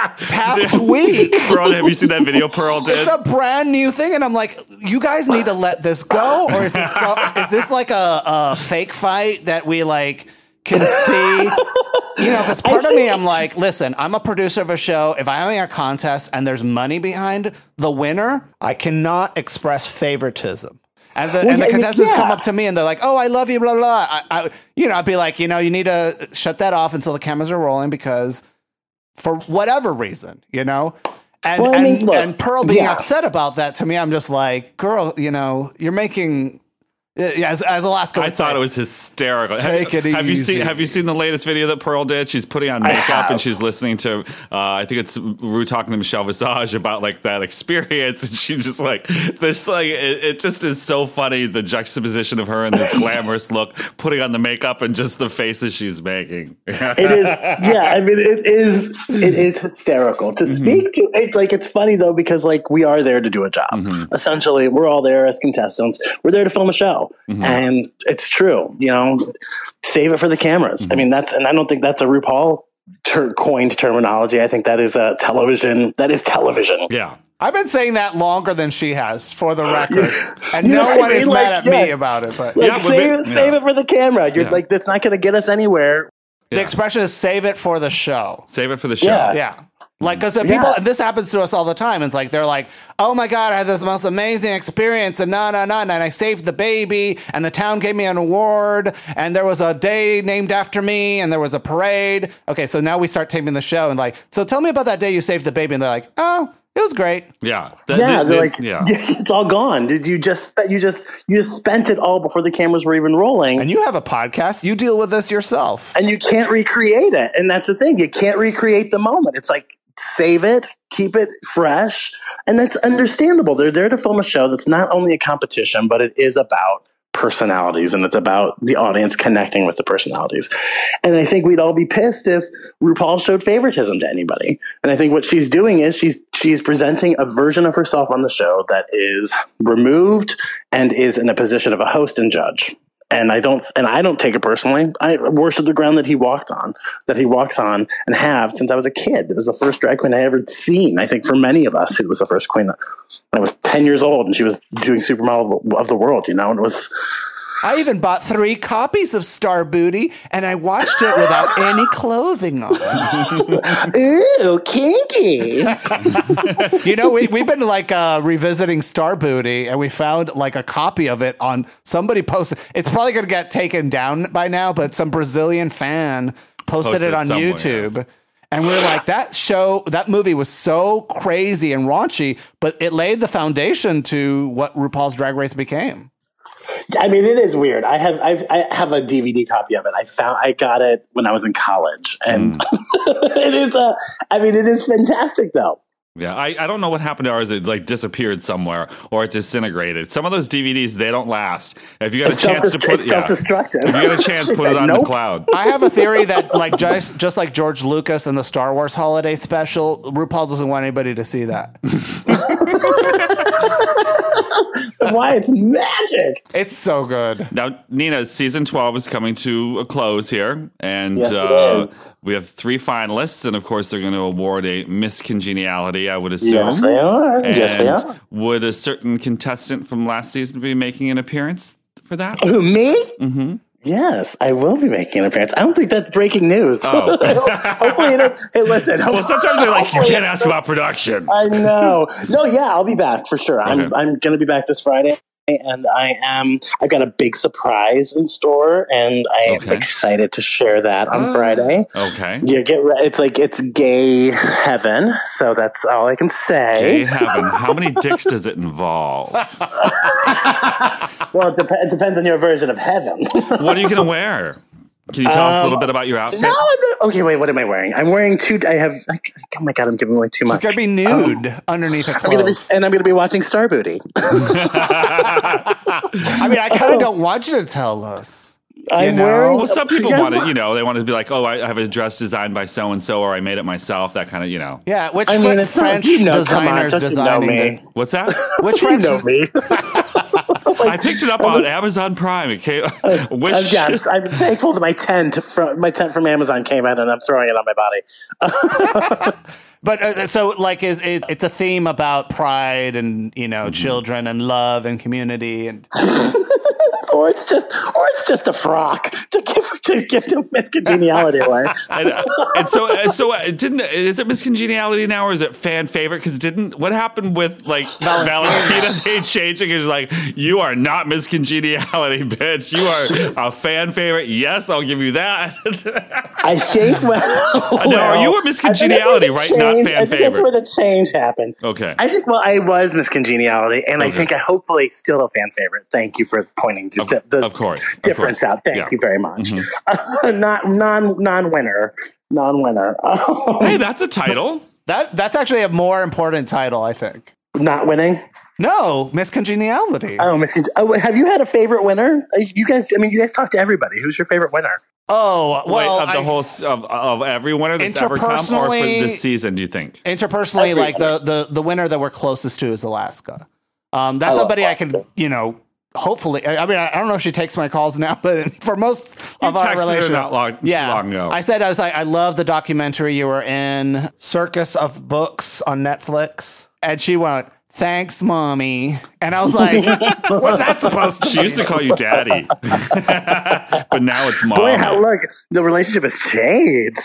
past week. Pearl, have you seen that video Pearl did? It's a brand new thing, and I'm like, you guys need to let this go, or is this go, is this like a, a fake fight that we like can see? You know, because part of me, I'm like, listen, I'm a producer of a show. If I'm having a contest and there's money behind the winner, I cannot express favoritism. And the, Well, and the yeah, contestants yeah. come up to me and they're like, "Oh, I love you, blah blah." I, I, you know, I'd be like, you know, you need to shut that off until the cameras are rolling because, for whatever reason, you know. And Well, I mean, and, look, and Pearl being yeah. upset about that, to me, I'm just like, girl, you know, you're making. Yeah, as, as Alaska, I would thought say, it was hysterical. Take have, it have you easy. seen Have you seen the latest video that Pearl did? She's putting on I makeup have. and she's listening to. Uh, I think it's Rue talking to Michelle Visage about like that experience, and she's just like, "This like it, it just is so funny the juxtaposition of her in this glamorous look, putting on the makeup and just the faces she's making." It is, yeah. I mean, it is, it is hysterical to speak to. It's like it's funny though because like we are there to do a job. Mm-hmm. Essentially, we're all there as contestants. We're there to film a show, Mm-hmm. and it's true. You know, save it for the cameras. Mm-hmm. I mean, that's, and I don't think that's a RuPaul ter- coined terminology. I think that is a television. That is television. Yeah. I've been saying that longer than she has, for the record, and You know no what I one is mean? mad Like, at yeah. me about it. But Like Yeah, but save, we- it, save yeah. it for the camera. You're Yeah. like, that's not going to get us anywhere. the expression is "save it for the show." Save it for the show. Yeah. Yeah. Like, because people, Yeah. this happens to us all the time. It's like, they're like, oh my God, I had this most amazing experience, and no, no, no, and I saved the baby, and the town gave me an award, and there was a day named after me, and there was a parade. Okay, so now we start taping the show, and like, so tell me about that day you saved the baby, and they're like, oh, it was great. Yeah. The- Yeah, the- they're the- like, yeah. it's all gone. Did you just spent? You just you just spent it all before the cameras were even rolling, And you have a podcast, you deal with this yourself. and you can't recreate it. And that's the thing, you can't recreate the moment. It's like save it, keep it fresh, and that's understandable. They're there to film a show that's not only a competition, but it is about personalities, and it's about the audience connecting with the personalities. And I think we'd all be pissed if RuPaul showed favoritism to anybody. And I think what she's doing is she's she's presenting a version of herself on the show that is removed and is in a position of a host and judge. And I don't, and I don't take it personally. I worship the ground that he walked on, that he walks on, and have since I was a kid. It was the first drag queen I ever seen. I think for many of us, it was the first queen. I was ten years old, and she was doing Supermodel of the World, you know, and it was. I even bought three copies of Star Booty, and I watched it without any clothing on. Ooh, kinky. You know, we, we've been like uh, revisiting Star Booty, and we found like a copy of it on somebody posted. It's probably going to get taken down by now, but some Brazilian fan posted, Posted it on somewhere. YouTube. And we we're like, that show, that movie was so crazy and raunchy, but it laid the foundation to what RuPaul's Drag Race became. I mean, it is weird. I have I've, I have a D V D copy of it. I found I got it when I was in college, and Mm. it is a. I mean, it is fantastic, though. Yeah, I, I don't know what happened to ours. It like disappeared somewhere or it disintegrated. Some of those D V Ds, they don't last. If you got It's, a chance to self-dest- put it's yeah, self-destructive. if you got a chance, She put it said on nope. the cloud. I have a theory that, like, just, just like George Lucas and the Star Wars holiday special, RuPaul doesn't want anybody to see that. Why? It's magic. It's so good. Now, Nina, season twelve is coming to a close here, and Yes, it uh, is. we have three finalists, and of course, they're going to award a Miss Congeniality, I would Yes, assume. they are. Yes, they And are. would a certain contestant from last season be making an appearance for that? Who, me? Mm-hmm. Yes, I will be making an appearance. I don't think that's breaking news. Oh. Hopefully it is. Hey, listen. Well, sometimes they're like, you can't ask about production. I know. No, yeah, I'll be back for sure. I'm Okay. I'm going to be back this Friday. and I am. I've got a big surprise in store, and I Okay. am excited to share that on Oh. Friday. Okay. Yeah, get re- it's like it's gay heaven, so that's all I can say. Gay heaven. How many dicks does it involve? Well, it, dep- it depends on your version of heaven. What are you going to wear? Can you tell us a little bit about your outfit? No, I'm not- okay, wait. What am I wearing? I'm wearing two. I have. Like, oh my god, I'm giving away too much. It's gonna be nude underneath a I'm gonna be, clothes. and I'm going to be watching Star Booty. I mean, I kind of don't want you to tell us. I'm know? wearing. Well, some people Yeah. want to, you know, they want to be like, oh, I have a dress designed by so and so, or I made it myself. That kind of, you know. Yeah, which I Fr- mean, it's not- French you know, come on, designers don't you know designing me? the- What's that? Which You French know me. I picked it up on Amazon Prime. It came. Uh, Wish. yes, I'm thankful that my tent from my tent from Amazon came out, and I'm throwing it on my body. But uh, so, like, is it, it's a theme about pride and you know children and love and community and Or it's just, or it's just a frock to give to give the Miss Congeniality away. And, uh, and so, uh, so uh, didn't is it Miss Congeniality now, or is it fan favorite? Because didn't what happened with like Valentina? They changed it. It's like you are not Miss Congeniality, bitch. You are a fan favorite. Yes, I'll give you that. I think. Well, No, well, are you a Miss I think that's where Congeniality, the right? Not change- fan I think favorite. that's where the change happened. Okay. I think. Well, I was Miss Congeniality, and I Okay. think I hopefully still a fan favorite. Thank you for pointing to Of- the, the of course, of difference course. out. Thank Yeah. Mm-hmm. you very much. not non non winner, non winner. Hey, that's a title. that that's actually a more important title, I think. Not winning. No, Miss Congeniality. Oh, Miss. Con- oh, have you had a favorite winner? Uh, You guys. I mean, you guys talk to everybody. Who's your favorite winner? oh, well, Wait, of the I- whole s- of, of every winner that's ever come, or for Interpersonally- this season? Do you think? interpersonally, like the, the the winner that we're closest to is Alaska. Um, that's I love somebody I can, Alaska. you know, hopefully. I I mean, I I don't know if she takes my calls now, but for most of our texted her relationship, not long- yeah, long ago. I said I was like, I love the documentary you were in, Circus of Books on Netflix, and she went, "Thanks, mommy," and I was like, "What's that supposed to?" She used to call you daddy, but now it's mom. Boy, how look, the relationship has changed.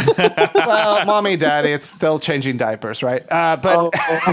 Well, mommy, daddy, it's still changing diapers, right? Uh, but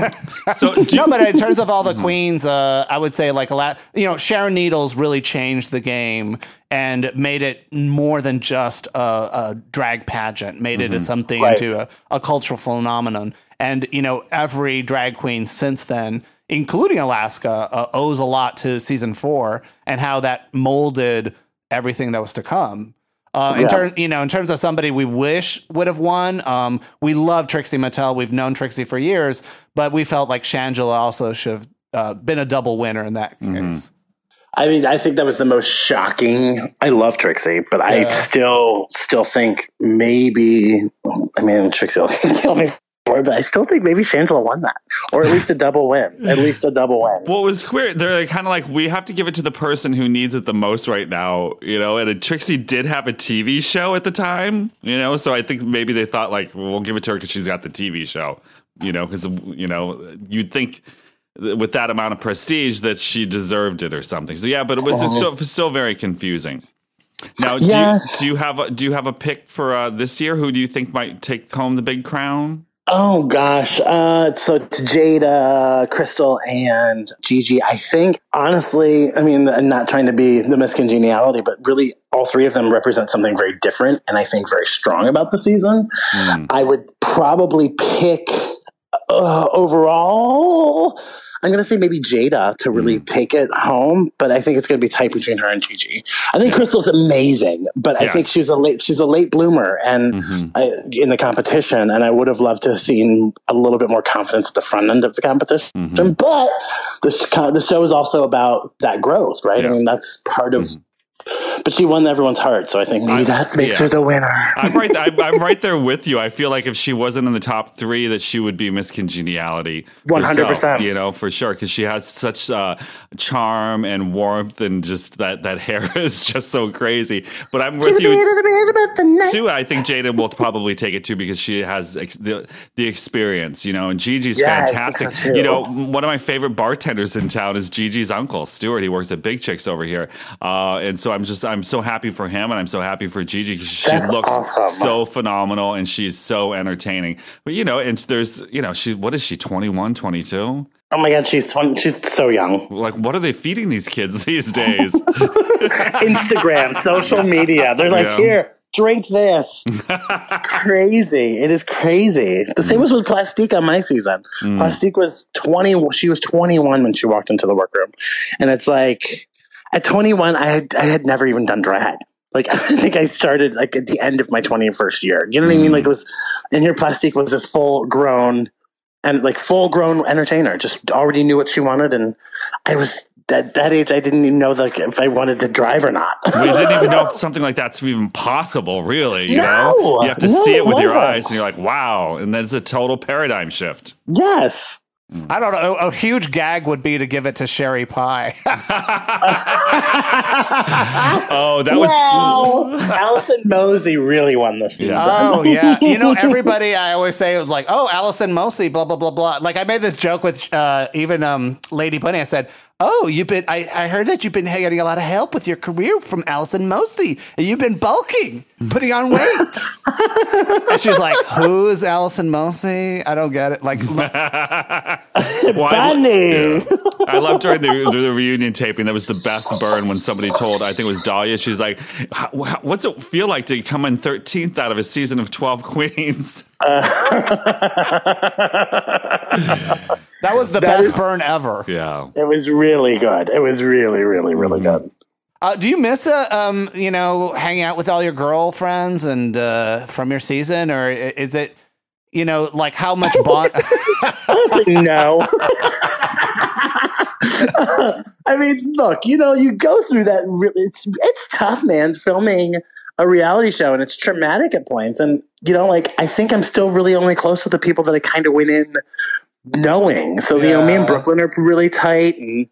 So do no, but in terms of all the queens, uh, I would say like a lot. You know, Sharon Needles really changed the game and made it more than just a, a drag pageant. Made it as something Right. into a, a cultural phenomenon. And you know, every drag queen since then, including Alaska, uh, owes a lot to season four and how that molded everything that was to come. Uh, in Yeah. terms, you know, in terms of somebody we wish would have won, um, we love Trixie Mattel. We've known Trixie for years, but we felt like Shangela also should have uh, been a double winner in that case. I mean, I think that was the most shocking. I love Trixie, but I Yeah. still still think maybe. I mean, Trixie will kill me for it, but I still think maybe Shangela won that, or at least a double win. At least a double win. What was queer? They're kind of like, we have to give it to the person who needs it the most right now, you know. And Trixie did have a T V show at the time, you know. So I think maybe they thought like, well, we'll give it to her because she's got the T V show, you know. Because you know, you'd think with that amount of prestige that she deserved it or something. So yeah, but it was Uh-huh. still still very confusing. Now, Yeah. do, you, do you have a, do you have a pick for uh, this year? Who do you think might take home the big crown? Oh gosh, uh, so Jada, Crystal, and Gigi. I think honestly, I mean, I'm not trying to be the Miss Congeniality, but really, all three of them represent something very different, and I think very strong about the season. Mm. I would probably pick uh, overall. I'm going to say maybe Jada to really Mm. take it home, but I think it's going to be tight between her and Gigi. I think Crystal's amazing, but I Yes. think she's a late she's a late bloomer and Mhm. I, in the competition, and I would have loved to have seen a little bit more confidence at the front end of the competition. Mhm. But the sh- the show is also about that growth, right? Yeah. I mean, that's part of. But she won everyone's heart, so I think maybe I- that makes yeah. her the winner. I'm right. I'm, I'm right there with you. I feel like if she wasn't in the top three, that she would be Miss Congeniality. one hundred percent. herself, You know, for sure, because she has such uh, charm and warmth, and just that that hair is just so crazy. But I'm with you too. I think Jada will probably take it too because she has ex- the the experience. You know, and Gigi's Yeah, I think fantastic. so, too. You know, one of my favorite bartenders in town is Gigi's uncle, Stuart. He works at Big Chicks over here, uh, and so I'm just I'm so happy for him, and I'm so happy for Gigi because she That's looks awesome. so phenomenal, and she's so entertaining. But you know, and there's you know, she what is she twenty-one, twenty-two? Oh my God, she's twenty, she's so young. Like, what are they feeding these kids these days? Instagram, social media. They're like, Yeah. here, drink this. It's crazy. It is crazy. The same was with Plastique on my season. Mm. Plastique was twenty. She was twenty-one when she walked into the workroom. And it's like, at twenty-one, I had, I had never even done drag. Like, I think I started like at the end of my twenty-first year. You know what mm. I mean? Like, it was, and here Plastique was a full grown and like full grown entertainer, just already knew what she wanted. And I was, at that age, I didn't even know like if I wanted to drive or not. We didn't even know if something like that's even possible, really. You no, know, you have to no, see it with your wasn't. eyes, and you're like, "Wow!" And then it's a total paradigm shift. Yes. I don't know. A huge gag would be to give it to Sherry Pie. Oh, that was. Well, Allison Mosley really won this season. Yeah. Oh, yeah. You know, everybody, I always say, like, oh, Allison Mosley, blah, blah, blah, blah. Like, I made this joke with uh, even um, Lady Bunny. I said, oh, you've been, I, I heard that you've been getting a lot of help with your career from Allison Mosley. And you've been bulking, putting on weight. And she's like, who's Allison Mosley? I don't get it. Like, Bunny. I, yeah. I love during the, the reunion taping, that was the best burn when somebody told, I think it was Dahlia, she's like, what's it feel like to come in thirteenth out of a season of twelve queens? Uh, that was the that best is, burn ever. Yeah. It was really good. It was really, really, really mm-hmm. good. Uh, do you miss uh, um, you know, hanging out with all your girlfriends and uh, from your season, or is it, you know, like how much bond? Honestly, no. I mean, look, you know, you go through that. Really, it's it's tough, man. Filming a reality show, and it's traumatic at points. And you know, like I think I'm still really only close to the people that I kind of went in knowing. So yeah. You know, me and Brooklyn are really tight, and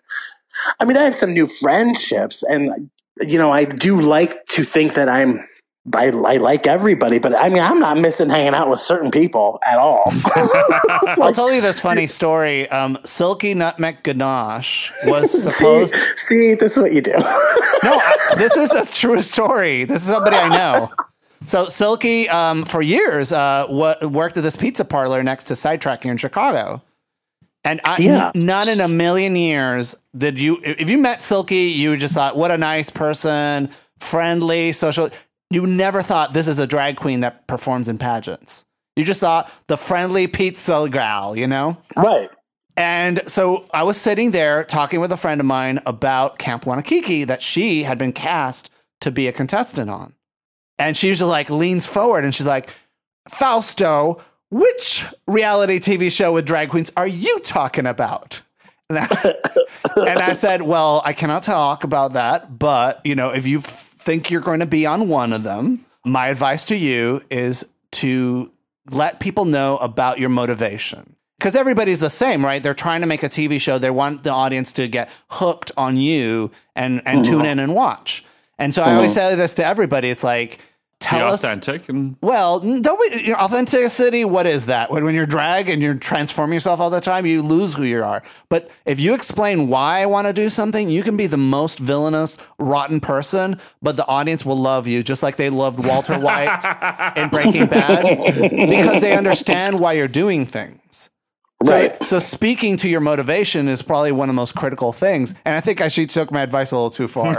I mean, I have some new friendships, and you know, I do like to think that I'm. I, I like everybody, but I mean, I'm not missing hanging out with certain people at all. Like, I'll tell you this funny story. Um, Silky Nutmeg Ganache was supposed. See, see, this is what you do. No, I, this is a true story. This is somebody I know. So Silky, um, for years, uh, w- worked at this pizza parlor next to Sidetrack here in Chicago. And I, yeah. n- not in a million years did you, if you met Silky, you just thought, what a nice person, friendly, social. You never thought this is a drag queen that performs in pageants. You just thought the friendly pizza gal, you know? Right. And so I was sitting there talking with a friend of mine about Camp Wanakiki that she had been cast to be a contestant on. And she just like leans forward and she's like, Fausto, which reality T V show with drag queens are you talking about? And I, and I said, well, I cannot talk about that. But, you know, if you think you're going to be on one of them, my advice to you is to let people know about your motivation. Because everybody's the same, right? They're trying to make a T V show. They want the audience to get hooked on you and, and mm-hmm. tune in and watch. And so mm-hmm. I always say this to everybody. It's like, tell be us. Authentic. And- well, don't be, you know, authenticity, what is that? When, when you're drag and you're transforming yourself all the time, you lose who you are. But if you explain why I want to do something, you can be the most villainous, rotten person, but the audience will love you just like they loved Walter White in Breaking Bad because they understand why you're doing things. Right. So, so speaking to your motivation is probably one of the most critical things. And I think I she took my advice a little too far.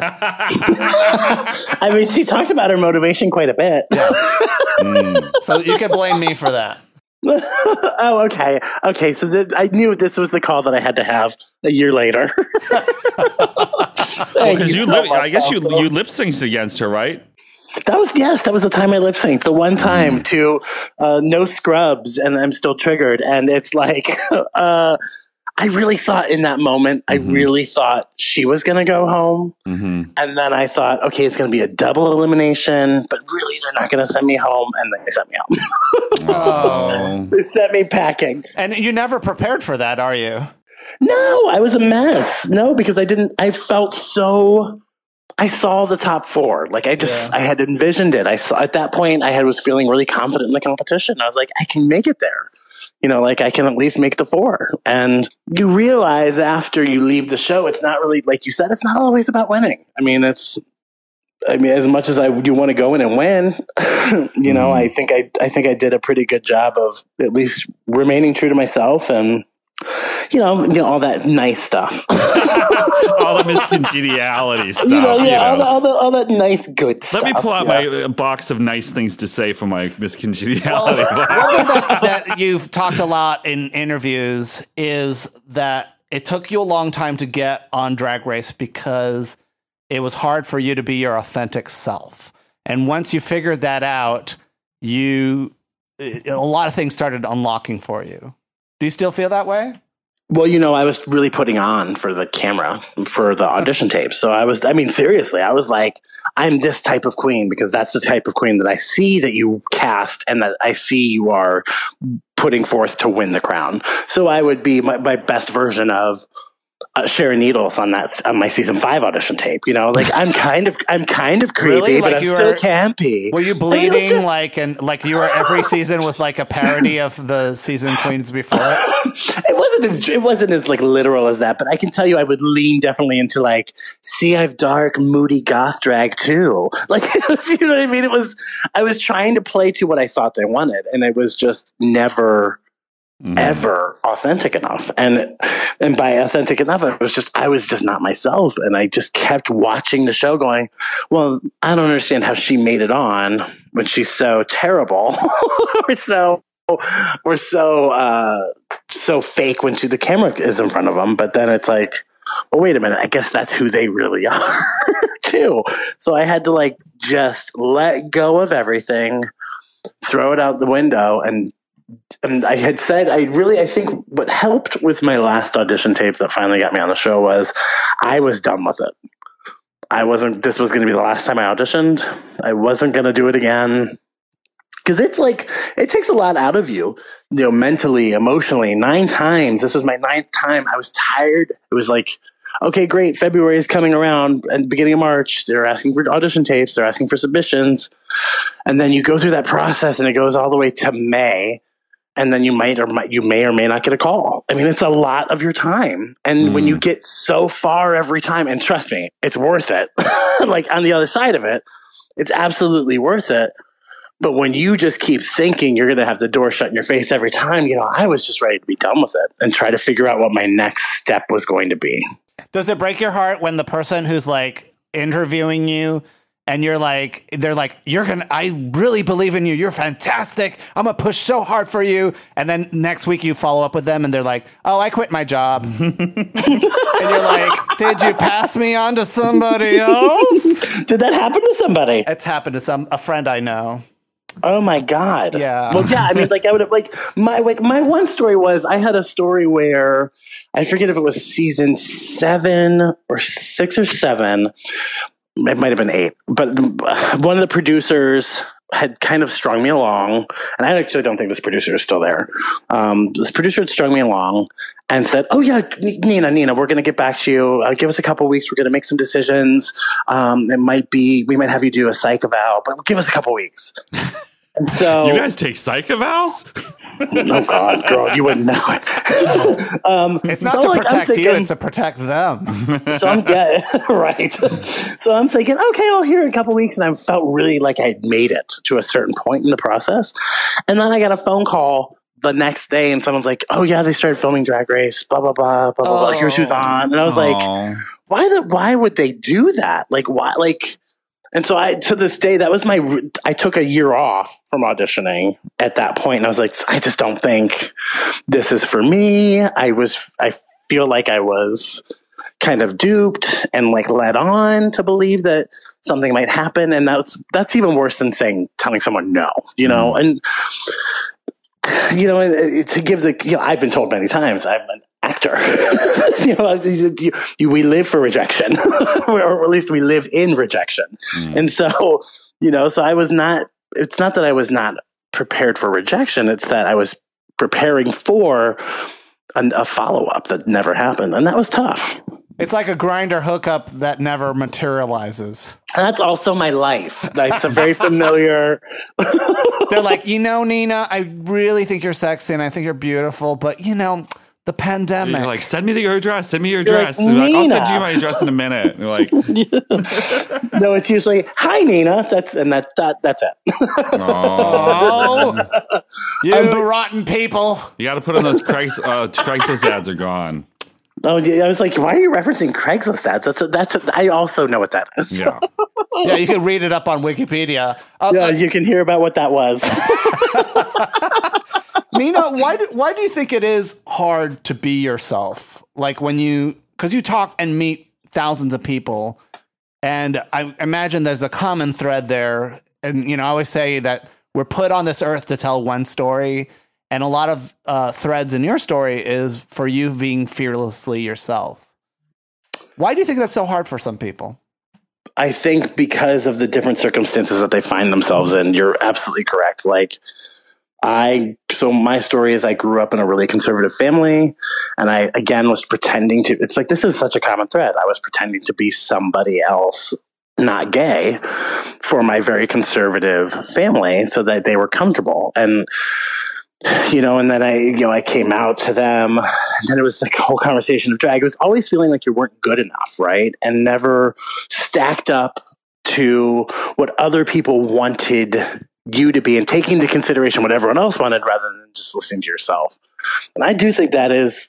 I mean, she talked about her motivation quite a bit. Yes. Mm. So you can blame me for that. Oh, okay. Okay. So th- I knew this was the call that I had to have a year later. Because you, you, so lip, I guess you, you lip synced against her, right? That was, yes, that was the time I lip synced. The one time mm. to uh, No Scrubs, and I'm Still Triggered. And it's like, uh, I really thought in that moment, mm-hmm. I really thought she was going to go home. Mm-hmm. And then I thought, okay, it's going to be a double elimination, but really they're not going to send me home. And then they sent me home. Oh. They sent me packing. And you never prepared for that, are you? No, I was a mess. No, because I didn't, I felt so... I saw the top four. Like I just, yeah. I had envisioned it. I saw at that point I had was feeling really confident in the competition. I was like, I can make it there. You know, like I can at least make the four. And you realize after you leave the show, it's not really, like you said, it's not always about winning. I mean, it's, I mean, as much as I, you want to go in and win, you know, mm. I think I, I think I did a pretty good job of at least remaining true to myself and, you know, you know, all that nice stuff. All the miscongeniality stuff. You know, yeah, you know. All, the, all, the, all that nice, good Let stuff. me pull out yeah. my uh, box of nice things to say for my miscongeniality. Well, one thing that, that you've talked a lot in interviews is that it took you a long time to get on Drag Race because it was hard for you to be your authentic self. And once you figured that out, you a lot of things started unlocking for you. Do you still feel that way? Well, you know, I was really putting on for the camera for the audition tapes. So I was, I mean, seriously, I was like, I'm this type of queen because that's the type of queen that I see that you cast and that I see you are putting forth to win the crown. So I would be my, my best version of uh, Sharon Needles on that on my season five audition tape. You know, like I'm kind of I'm kind of creepy, Really? but Like I'm you still were- campy. Were you I mean, it was bleeding just- like and like you were every season with like a parody of the season queens before it? It wasn't as it wasn't as like literal as that, but I can tell you I would lean definitely into like, see, I've dark, moody goth drag too. Like, you know what I mean? It was I was trying to play to what I thought they wanted, and it was just never Mhm. ever authentic enough. And and by authentic enough, it was just I was just not myself, and I just kept watching the show, going, well, I don't understand how she made it on when she's so terrible, or so. We're so uh, so fake when she, the camera is in front of them, but then it's like, well, wait a minute, I guess that's who they really are too. So I had to like just let go of everything, throw it out the window, and and I had said I really I think what helped with my last audition tape that finally got me on the show was I was done with it. I wasn't. This was going to be the last time I auditioned. I wasn't going to do it again. Because it's like, it takes a lot out of you, you know, mentally, emotionally. Nine times. This was my ninth time. I was tired. It was like, okay, great. February is coming around and beginning of March. They're asking for audition tapes. They're asking for submissions. And then you go through that process and it goes all the way to May. And then you might or might, you may or may not get a call. I mean, it's a lot of your time. And mm. when you get so far every time, and trust me, it's worth it. Like on the other side of it, it's absolutely worth it. But when you just keep thinking you're going to have the door shut in your face every time, you know, I was just ready to be done with it and try to figure out what my next step was going to be. Does it break your heart when the person who's like interviewing you and you're like, they're like, you're going to, I really believe in you. You're fantastic. I'm going to push so hard for you. And then next week you follow up with them and they're like, oh, I quit my job. And you're like, did you pass me on to somebody else? Did that happen to somebody? It's happened to some, a friend I know. Oh my God. Yeah. Well, yeah. I mean, like I would have like my like my one story was I had a story where I forget if it was season seven or six or seven. It might have been eight, but one of the producers had kind of strung me along, and I actually don't think this producer is still there. Um, this producer had strung me along and said, "Oh yeah, Nina, Nina, we're going to get back to you. Uh, give us a couple weeks. We're going to make some decisions. Um, it might be we might have you do a psych eval, but give us a couple weeks." And so you guys take psych evals? Oh God, girl, you wouldn't know it. um, it's not so to like, protect thinking, you; it's to protect them. So I'm yeah, right. So I'm thinking, okay, I'll hear in a couple weeks, and I felt really like I had made it to a certain point in the process, and then I got a phone call the next day, and someone's like, "Oh yeah, they started filming Drag Race. Blah blah blah blah blah. Oh. blah. Here's who's on." And I was Oh. like, "Why the? Why would they do that? Like why? Like." And so I, to this day, that was my, I took a year off from auditioning at that point. And I was like, I just don't think this is for me. I was, I feel like I was kind of duped and like led on to believe that something might happen. And that's, that's even worse than saying, telling someone no, you know, mm. and, you know, to give the, you know, I've been told many times, I'm an actor. you know, you, you, we live for rejection, or at least we live in rejection. Mm. And so, you know, so I was not, it's not that I was not prepared for rejection. It's that I was preparing for a, a follow-up that never happened. And that was tough. It's like a grinder hookup that never materializes. And that's also my life. It's a very familiar. They're like, you know, Nina, I really think you're sexy and I think you're beautiful, but you know, The pandemic. You're like, send me the, your address. Send me your You're address. like, You're like, I'll Nina. send you my address in a minute. You're like, No, it's usually hi Nina. That's and that's that, that's it. Oh, you Um, but- rotten people. you got to put on those Craigs, uh, Craigslist ads are gone. Oh, yeah, I was like, why are you referencing Craigslist ads? That's a, that's a, I also know what that is. Yeah. Yeah, you can read it up on Wikipedia. Uh, Yeah, you can hear about what that was. Nina, why do, why do you think it is hard to be yourself? Like when you, because you talk and meet thousands of people, and I imagine there's a common thread there. And, you know, I always say that we're put on this earth to tell one story. And a lot of uh, threads in your story is for you being fearlessly yourself. Why do you think that's so hard for some people? I think because of the different circumstances that they find themselves in, you're absolutely correct. Like I, so my story is I grew up in a really conservative family, and I, again, was pretending to, it's like, this is such a common thread. I was pretending to be somebody else, not gay, for my very conservative family so that they were comfortable. And, you know, and then I, you know, I came out to them, and then it was like a whole conversation of drag. It was always feeling like you weren't good enough, right? And never stacked up to what other people wanted you to be, and taking into consideration what everyone else wanted rather than just listening to yourself. And I do think that is,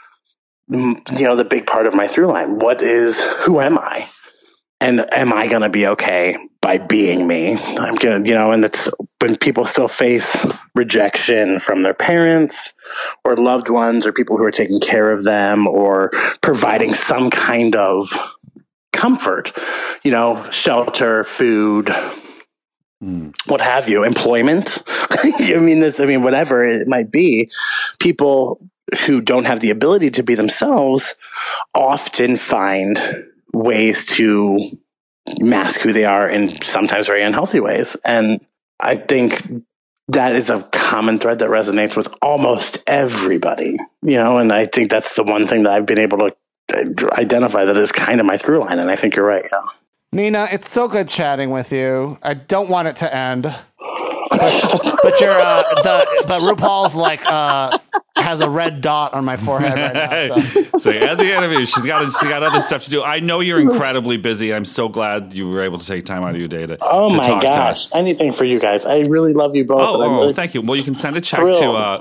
you know, the big part of my through line. What is, who am I? And am I going to be okay by being me? I'm going to, you know, and it's when people still face rejection from their parents or loved ones or people who are taking care of them or providing some kind of comfort, you know, shelter, food, mm. what have you, employment. I mean, this, I mean, whatever it might be, people who don't have the ability to be themselves often find ways to mask who they are in sometimes very unhealthy ways. And I think that is a common thread that resonates with almost everybody, you know, and I think that's the one thing that I've been able to identify that is kind of my through line. And I think you're right. Yeah. Nina, it's so good chatting with you. I don't want it to end, but, but you're, uh, the, but RuPaul's like, uh, has a red dot on my forehead right now. So, so at the interview, she's got she's got other stuff to do. I know you're incredibly busy. I'm so glad you were able to take time out of your day to. Oh to my talk gosh! To us. Anything for you guys. I really love you both. Oh, and I'm oh really thank you. Well, you can send a check thrilled. to. Uh...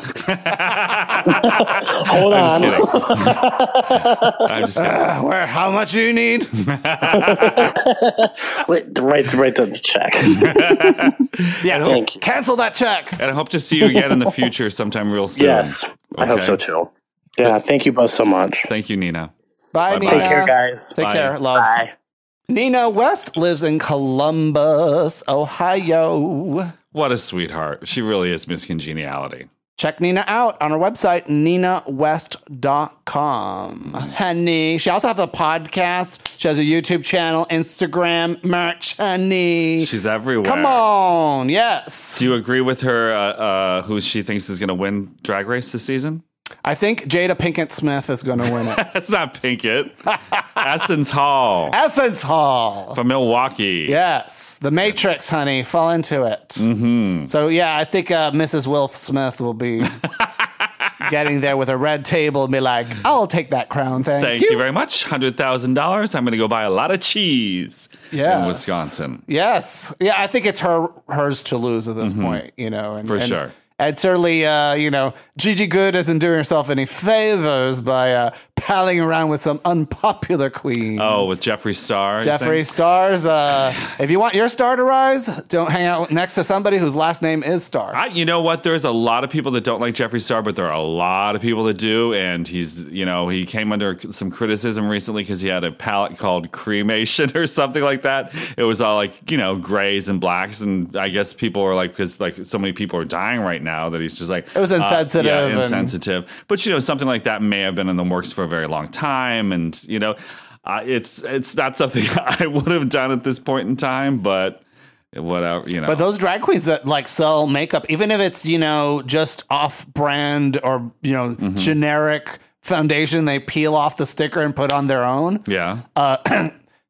Hold on. I'm just kidding. I'm just kidding. uh, where? How much do you need? Wait, write write the check. Yeah, Thank you. Cancel that check. And I hope to see you again in the future sometime real soon. Yes, I hope Okay. so too. Yeah, thank you both so much. Thank you, Nina. Bye, Bye-bye. Nina. Take care, guys. Take Bye. care. Love. Bye. Nina West lives in Columbus, Ohio. What a sweetheart. She really is Miss Congeniality. Check Nina out on her website, nina west dot com. Honey. She also has a podcast. She has a YouTube channel, Instagram, merch, honey. She's everywhere. Come on. Yes. Do you agree with her uh, uh, who she thinks is going to win Drag Race this season? I think Jada Pinkett Smith is going to win it. That's not Pinkett. Essence Hall Essence Hall. from Milwaukee. Yes. The Matrix, honey. Fall into it. Mm-hmm. So, yeah, I think uh, Missus Will Smith will be getting there with a red table and be like, I'll take that crown, thank, Thank you. very much. one hundred thousand dollars. I'm going to go buy a lot of cheese Yes. in Wisconsin. Yes. Yeah, I think it's her hers to lose at this point, you know. And, For and, sure. And certainly, uh, you know, Gigi Good isn't doing herself any favors by uh, palling around with some unpopular queens. Oh, with Jeffree Star. you Jeffree think? Stars. Uh, if you want your star to rise, don't hang out next to somebody whose last name is Star. I, you know what? There's a lot of people that don't like Jeffree Star, but there are a lot of people that do. And he's, you know, he came under some criticism recently because he had a palette called Cremation or something like that. It was all like, you know, grays and blacks. And I guess people were like, because like so many people are dying right now that he's just like, It was insensitive Uh, yeah, and- insensitive. But, you know, something like that may have been in the works for a very long time. And, you know, uh, it's it's not something I would have done at this point in time, but whatever, you know. But those drag queens that like sell makeup, even if it's, you know, just off brand or, you know, Mm-hmm. generic foundation, they peel off the sticker and put on their own. yeah. Uh,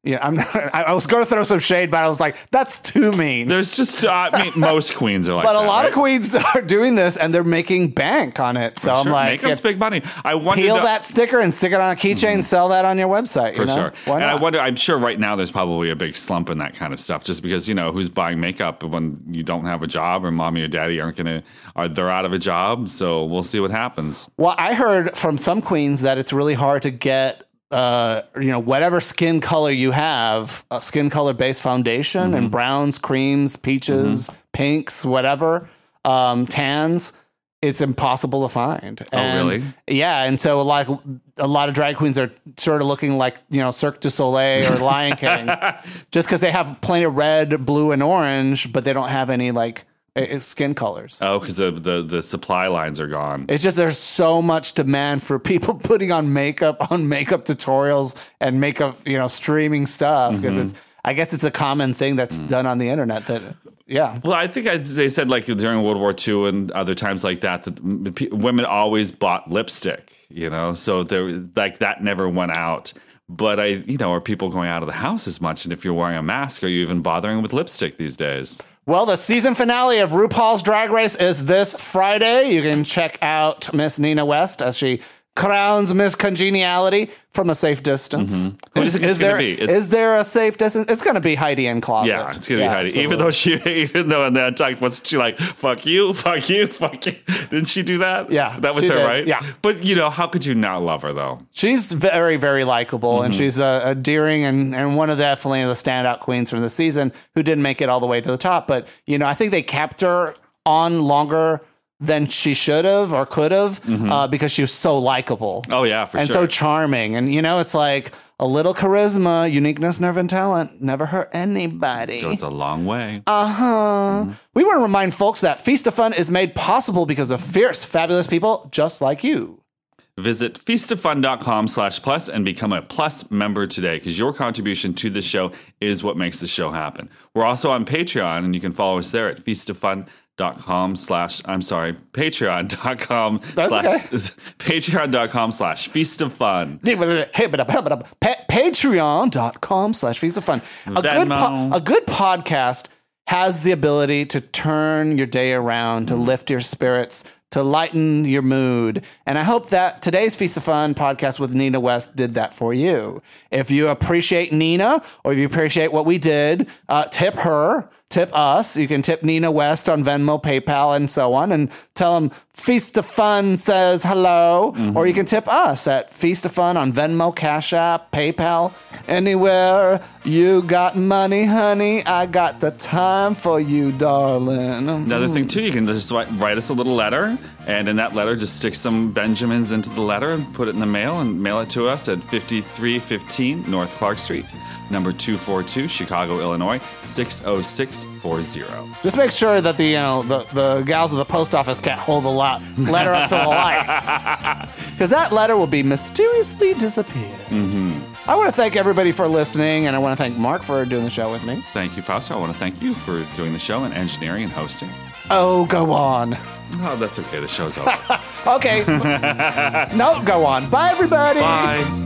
Yeah, I'm not, I was going to throw some shade, but I was like, that's too mean. There's just, uh, I mean, most queens are like but that. a lot right? of queens are doing this, and they're making bank on it. So For I'm sure. like, Makeup's big money. I wonder peel that sticker and stick it on a keychain, mm-hmm. sell that on your website. For you know? sure. Why and not? I wonder, I'm sure right now there's probably a big slump in that kind of stuff just because, you know, who's buying makeup when you don't have a job or mommy or daddy aren't going to, are they're out of a job. So we'll see what happens. Well, I heard from some queens that it's really hard to get Uh, you know, whatever skin color you have, a skin color based foundation mm-hmm. and browns, creams, peaches, mm-hmm. pinks, whatever, um, tans, it's impossible to find. Oh, and, really? Yeah. And so a lot of, a lot of drag queens are sort of looking like, you know, Cirque du Soleil or Lion King just because they have plenty of red, blue, and orange, but they don't have any like skin colors. Oh, because the, the the supply lines are gone. It's just there's so much demand for people putting on makeup on makeup tutorials and makeup, you know, streaming stuff because mm-hmm. it's. I guess it's a common thing that's mm. done on the internet. That yeah. Well, I think I, they said like during World War Two and other times like that that p- women always bought lipstick. You know, so there like that never went out. But I, you know, are people going out of the house as much? And if you're wearing a mask, are you even bothering with lipstick these days? Well, the season finale of RuPaul's Drag Race is this Friday. You can check out Miss Nina West as she crowns Miss Congeniality from a safe distance. Mm-hmm. Who do you think is it's there, going to be? Is, is there a safe distance? It's going to be Heidi N Closet. Yeah, it's going to yeah, be Heidi. absolutely. Even though she, even though in that talk, wasn't she like, fuck you, fuck you, fuck you? Didn't she do that? Yeah. That was her, did. right? Yeah. But, you know, how could you not love her, though? She's very, very likable, Mm-hmm. and she's uh, endearing and, and one of the, definitely the standout queens from the season who didn't make it all the way to the top. But, you know, I think they kept her on longer than she should have or could have mm-hmm. uh, because she was so likable. Oh, yeah, for and sure. And so charming. And, you know, it's like a little charisma, uniqueness, nerve, and talent never hurt anybody. Goes a long way. Uh-huh. Mm-hmm. We want to remind folks that Feast of Fun is made possible because of fierce, fabulous people just like you. Visit feastoffun.com slash plus and become a plus member today because your contribution to the show is what makes the show happen. We're also on Patreon, and you can follow us there at feastoffun.com slash, I'm sorry, patreon.com That's slash, okay. patreon.com slash feast of fun. Patreon.com slash feast of fun. A good, po- a good podcast has the ability to turn your day around, to mm. lift your spirits, to lighten your mood. And I hope that today's Feast of Fun podcast with Nina West did that for you. If you appreciate Nina or if you appreciate what we did, uh, tip her, tip us. You can tip Nina West on Venmo, PayPal, and so on, and tell them Feast of Fun says hello. Mm-hmm. Or you can tip us at Feast of Fun on Venmo, Cash App, PayPal, anywhere you got money, honey. I got the time for you, darling. Another thing, too, you can just write, write us a little letter, and in that letter, just stick some Benjamins into the letter and put it in the mail and mail it to us at fifty-three fifteen North Clark Street, number two forty-two, Chicago, Illinois, six oh six four zero. Just make sure that the you know the, the gals at the post office can't hold the lot, letter up to the light, because that letter will be mysteriously disappear. Mm-hmm. I want to thank everybody for listening, and I want to thank Mark for doing the show with me. Thank you, Fausto. I want to thank you for doing the show and engineering and hosting. Oh, go on. Oh, that's okay. The show's over. Okay. No, go on. Bye, everybody. Bye.